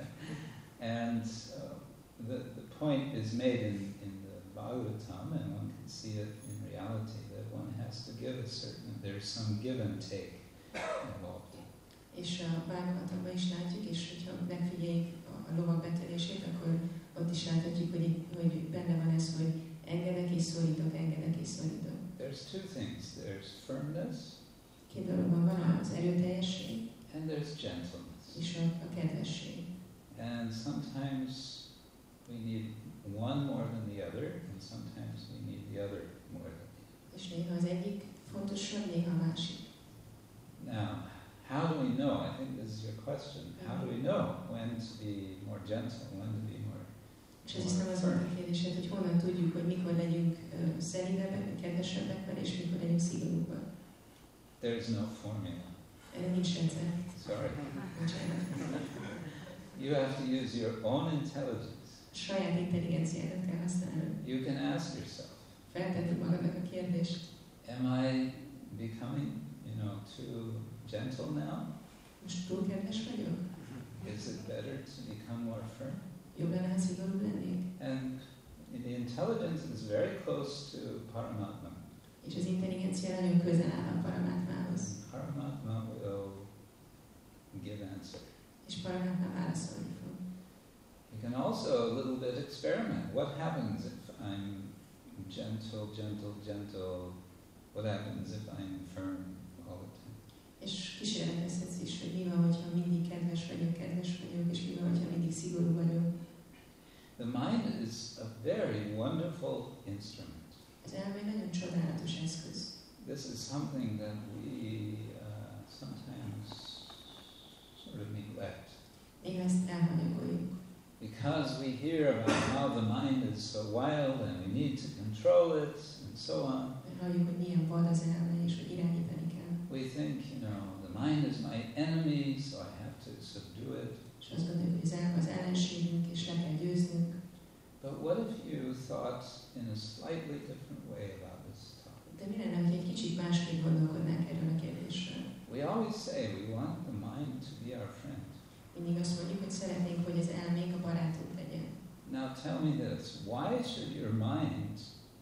And uh, the, the point is made in, in the Bhagavatam, and one can see it in reality, that one has to give a certain, there's some give and take involved. És a Bhagavatamban is látjuk, és hogyha megfigyeljük a, a lovak betörését, akkor ott is láthatjuk, hogy, hogy benne van ez, hogy engedek és szólítok, engedek és szólítok. There's two things. There's firmness. Két dologban van az erőteljesség, And there's gentleness. és a, a kedvesség. And sometimes we need one more than the other, and sometimes we need the other more than the other. És néha az egyik fontosabb, néha a másik. Now, how do we know? I think this is your question. How do we know when to be more gentle, when to be more, És ez hiszem az volt a kérdésed, hogy honnan tudjuk, hogy mikor legyünk uh, szeridebbek, vagy kedvesebbek vele, és mikor legyünk szigorúbbak. There's no formula. Erre nincs rendszer. Sorry. Bocsánat. You have to use your own intelligence. Saját intelligenciádat kell használnod. You can ask yourself, Felteted magadnak a kérdést. am I becoming, you know, too gentle now? Most túl kedves vagyok? Is it better to become more firm? Jobb lenne, ha szigorúbb lennék? And the intelligence is very close to Paramatma. És az intelligencia nagyon közel áll a Paramatmához. Paramatma will give answer. És Paramatma válaszolni fog. You can also a little bit experiment. What happens if I'm gentle, gentle, gentle? What happens if I'm firm all the time? És kísérletezhetsz is, hogy mi van, hogyha mindig kedves vagyok, kedves vagyok, és mi van, hogyha mindig szigorú vagyok. The mind is a very wonderful instrument. Az elme egy nagyon csodálatos eszköz. This is something that we uh, sometimes sort of neglect. Néha ezt elhanyagoljuk. Because we hear about how the mind is so wild and we need to control it and so on. Mert halljuk, hogy milyen vad az elme, és hogy irányítani kell. We think, you know, the mind is my enemy, so I have to subdue it. És azt gondoljuk, hogy az elme az ellenségünk, és le kell győznünk. But what if you thought in a slightly different way about this topic? De mi lenne, hogy egy kicsit másképp gondolkodnánk erről a kérdésről? We always say we want the mind to be our friend. Mindig azt mondjuk, hogy szeretnénk, hogy az elménk a barátunk legyen. Now tell me this, why should your mind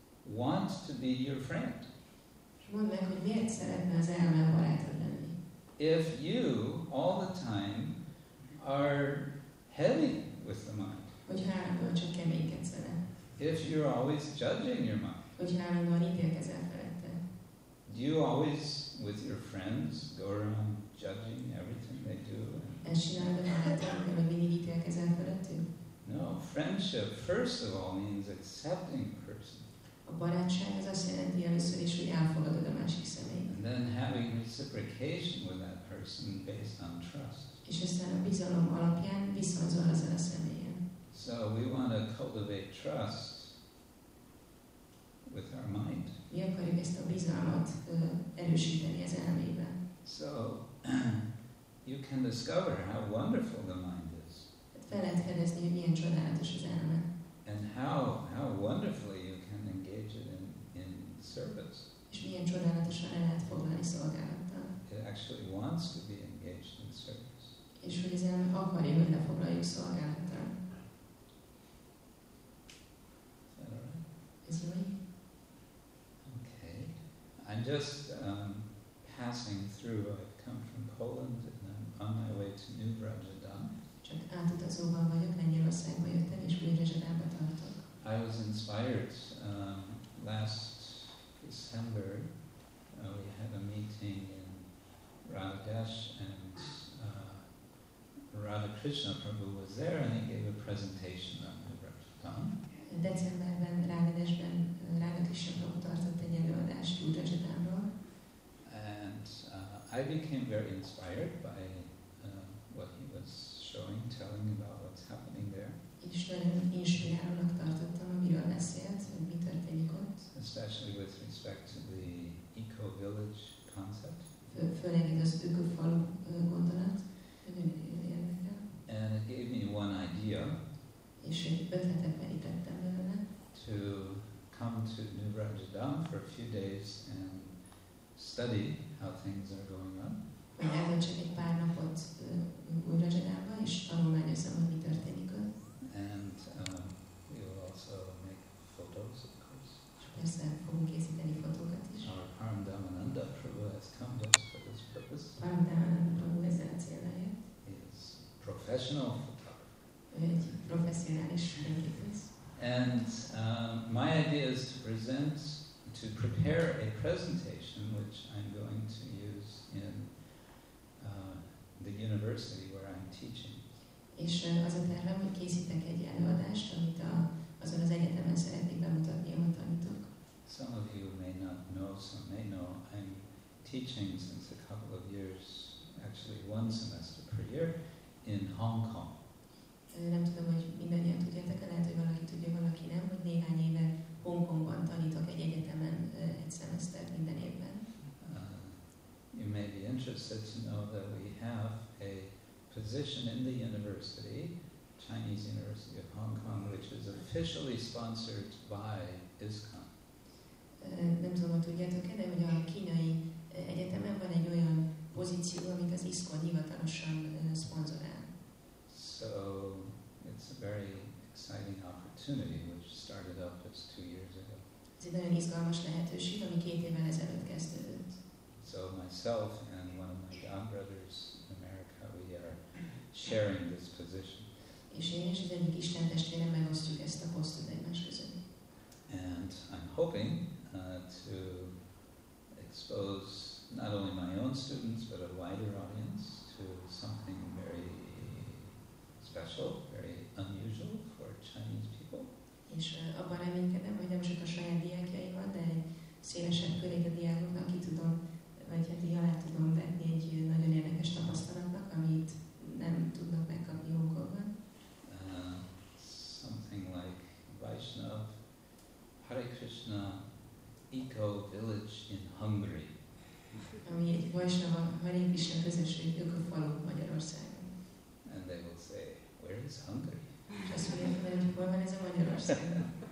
want to be your friend? És mondd meg, hogy miért szeretne az elme a barátod lenni? if you all the time are heavy with the mind. Hogy állandóan csak keménykedsz vele. If you're always judging your mind. Hogy állandóan ítélkezel felette. Do you always, with your friends, go around judging everything they do? Ezt csinálod a barátokkal, hogy mindig ítélkezel felettük? No, friendship, first of all, means accepting a person. A barátság az azt jelenti először is, hogy elfogadod a másik személyt. And then having reciprocation with that person based on trust. És aztán a bizalom alapján viszonzol azzal a személyen. So we want to cultivate trust with our mind. Mi akarjuk ezt a bizalmat uh, erősíteni az elmében. So you can discover how wonderful the mind is. Fel lehet fedezni, hogy milyen csodálatos az elme. And how, how wonderfully you can engage it in, in service. És milyen csodálatosan el lehet foglalni szolgálattal. It actually wants to be engaged in service. És hogy az elme akarja, hogy lefoglaljuk szolgálattal. Is that all right? Ez jó? Okay. I'm just um, passing through. I've come from Poland and I'm on my way to New Vrajadam. Csak átutazóban vagyok, Lengyelországba jöttem, és Új-Rezsedába tartok. I was inspired um, last December. Uh, we had a meeting in Radhakesh and uh, Radhakrishna Prabhu was there and he gave a presentation on New Vrajadam. Decemberben Rávedesben Rádakrishna Prabhu tartott egy előadást Új-Rezsedámról. And uh, I became very inspired by uh, what he was showing, telling about what's happening there. És nagyon inspirálónak tartottam, amiről beszélt, hogy mi történik ott. Especially with respect to the eco-village concept. Fő, főleg ez az ökofalu gondolat, nagyon érdekel. And it gave me one idea. És egy ötletet merítettem belőle. To come to New Vrajadam for a few days and study how things are going on. Hogy eltöltsek egy pár napot Új-Rezsedába, és tanulmányozzam, hogy mi történik ott. And um, we will also make photos, of course. És persze fogunk készíteni fotókat is. Our Paramdamananda Prabhu has come just for this purpose. Paramdamananda Prabhu ezzel a célra jött. He is professional photographer. Ő egy professzionális fényképész. And um, my idea is to present, to prepare a presentation which I'm going to use in uh, the university where I'm teaching. És az a tervem, hogy készítek egy előadást, amit a, azon az egyetemen szeretnék bemutatni, ahol tanítok. Some of you may not know, some may know, I'm teaching since a couple of years, actually one semester per year, in Hong Kong. Nem tudom, hogy mindannyian tudjátok, lehet, hogy valaki tudja, valaki nem, hogy néhány éve Hongkongban tanítok egy egyetemen egy szemesztert minden évben. Uh, you may be interested to know that we have a position in the university, Chinese University of Hong Kong, which is officially sponsored by ISKCON. Nem tudom, hogy tudjátok-e, de hogy a kínai egyetemen van egy olyan pozíció, amit az ISKCON hivatalosan szponzorál. So it's a very exciting opportunity which started up just two years ago. Ez egy nagyon izgalmas lehetőség, ami két évvel ezelőtt kezdődött. So myself and one of my godbrothers in America, we are sharing this position. És én és az egyik Isten testvérem megosztjuk ezt a posztot egymás között. And I'm hoping uh, to expose not only my own students but a wider audience to something very special, very unusual for Chinese people. És uh, abban reménykedem, hogy nem csak a saját diákjaival, de egy szélesebb körét a diákoknak ki tudom, vagy hát így alá tudom vetni egy nagyon érdekes tapasztalatnak, amit nem tudnak megkapni Hongkongban. Uh, something like Vaishnav Hare Krishna Eco Village in Hungary. Ami egy Vaishnava Hare Krishna közösség ökofalu Magyarországon. And they will say, where is Hungary? És azt mondják, hogy hol van ez a Magyarország?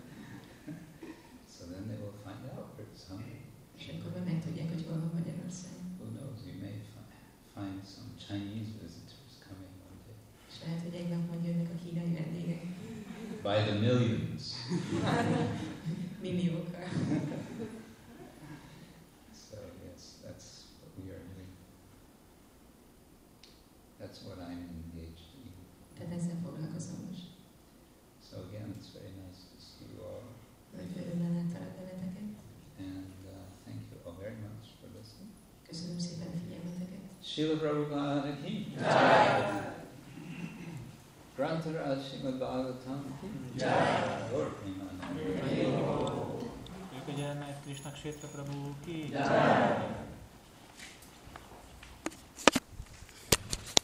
So then they will find out where is Hungary. És akkor majd megtudják, hogy hol van Magyarország. Who knows, you may fi- find some Chinese visitors coming one day. És lehet, hogy egy nap majd jönnek a kínai vendégek. By the millions. Milliókkal. So yes, that's what we are doing. that's what I'm engaged in. Tehát ezzel foglalkozom most. So again, it's very nice to see you all. Nagy örömmel láttalak benneteket. And uh, thank you all very much for listening. Köszönöm szépen a figyelmeteket. Srila Prabhupada ki Grantaraj Srimad Bhagavatam ki Gaur Premanande. Ők a gyermek Krishna Kshetra Prabhu ki. Jai.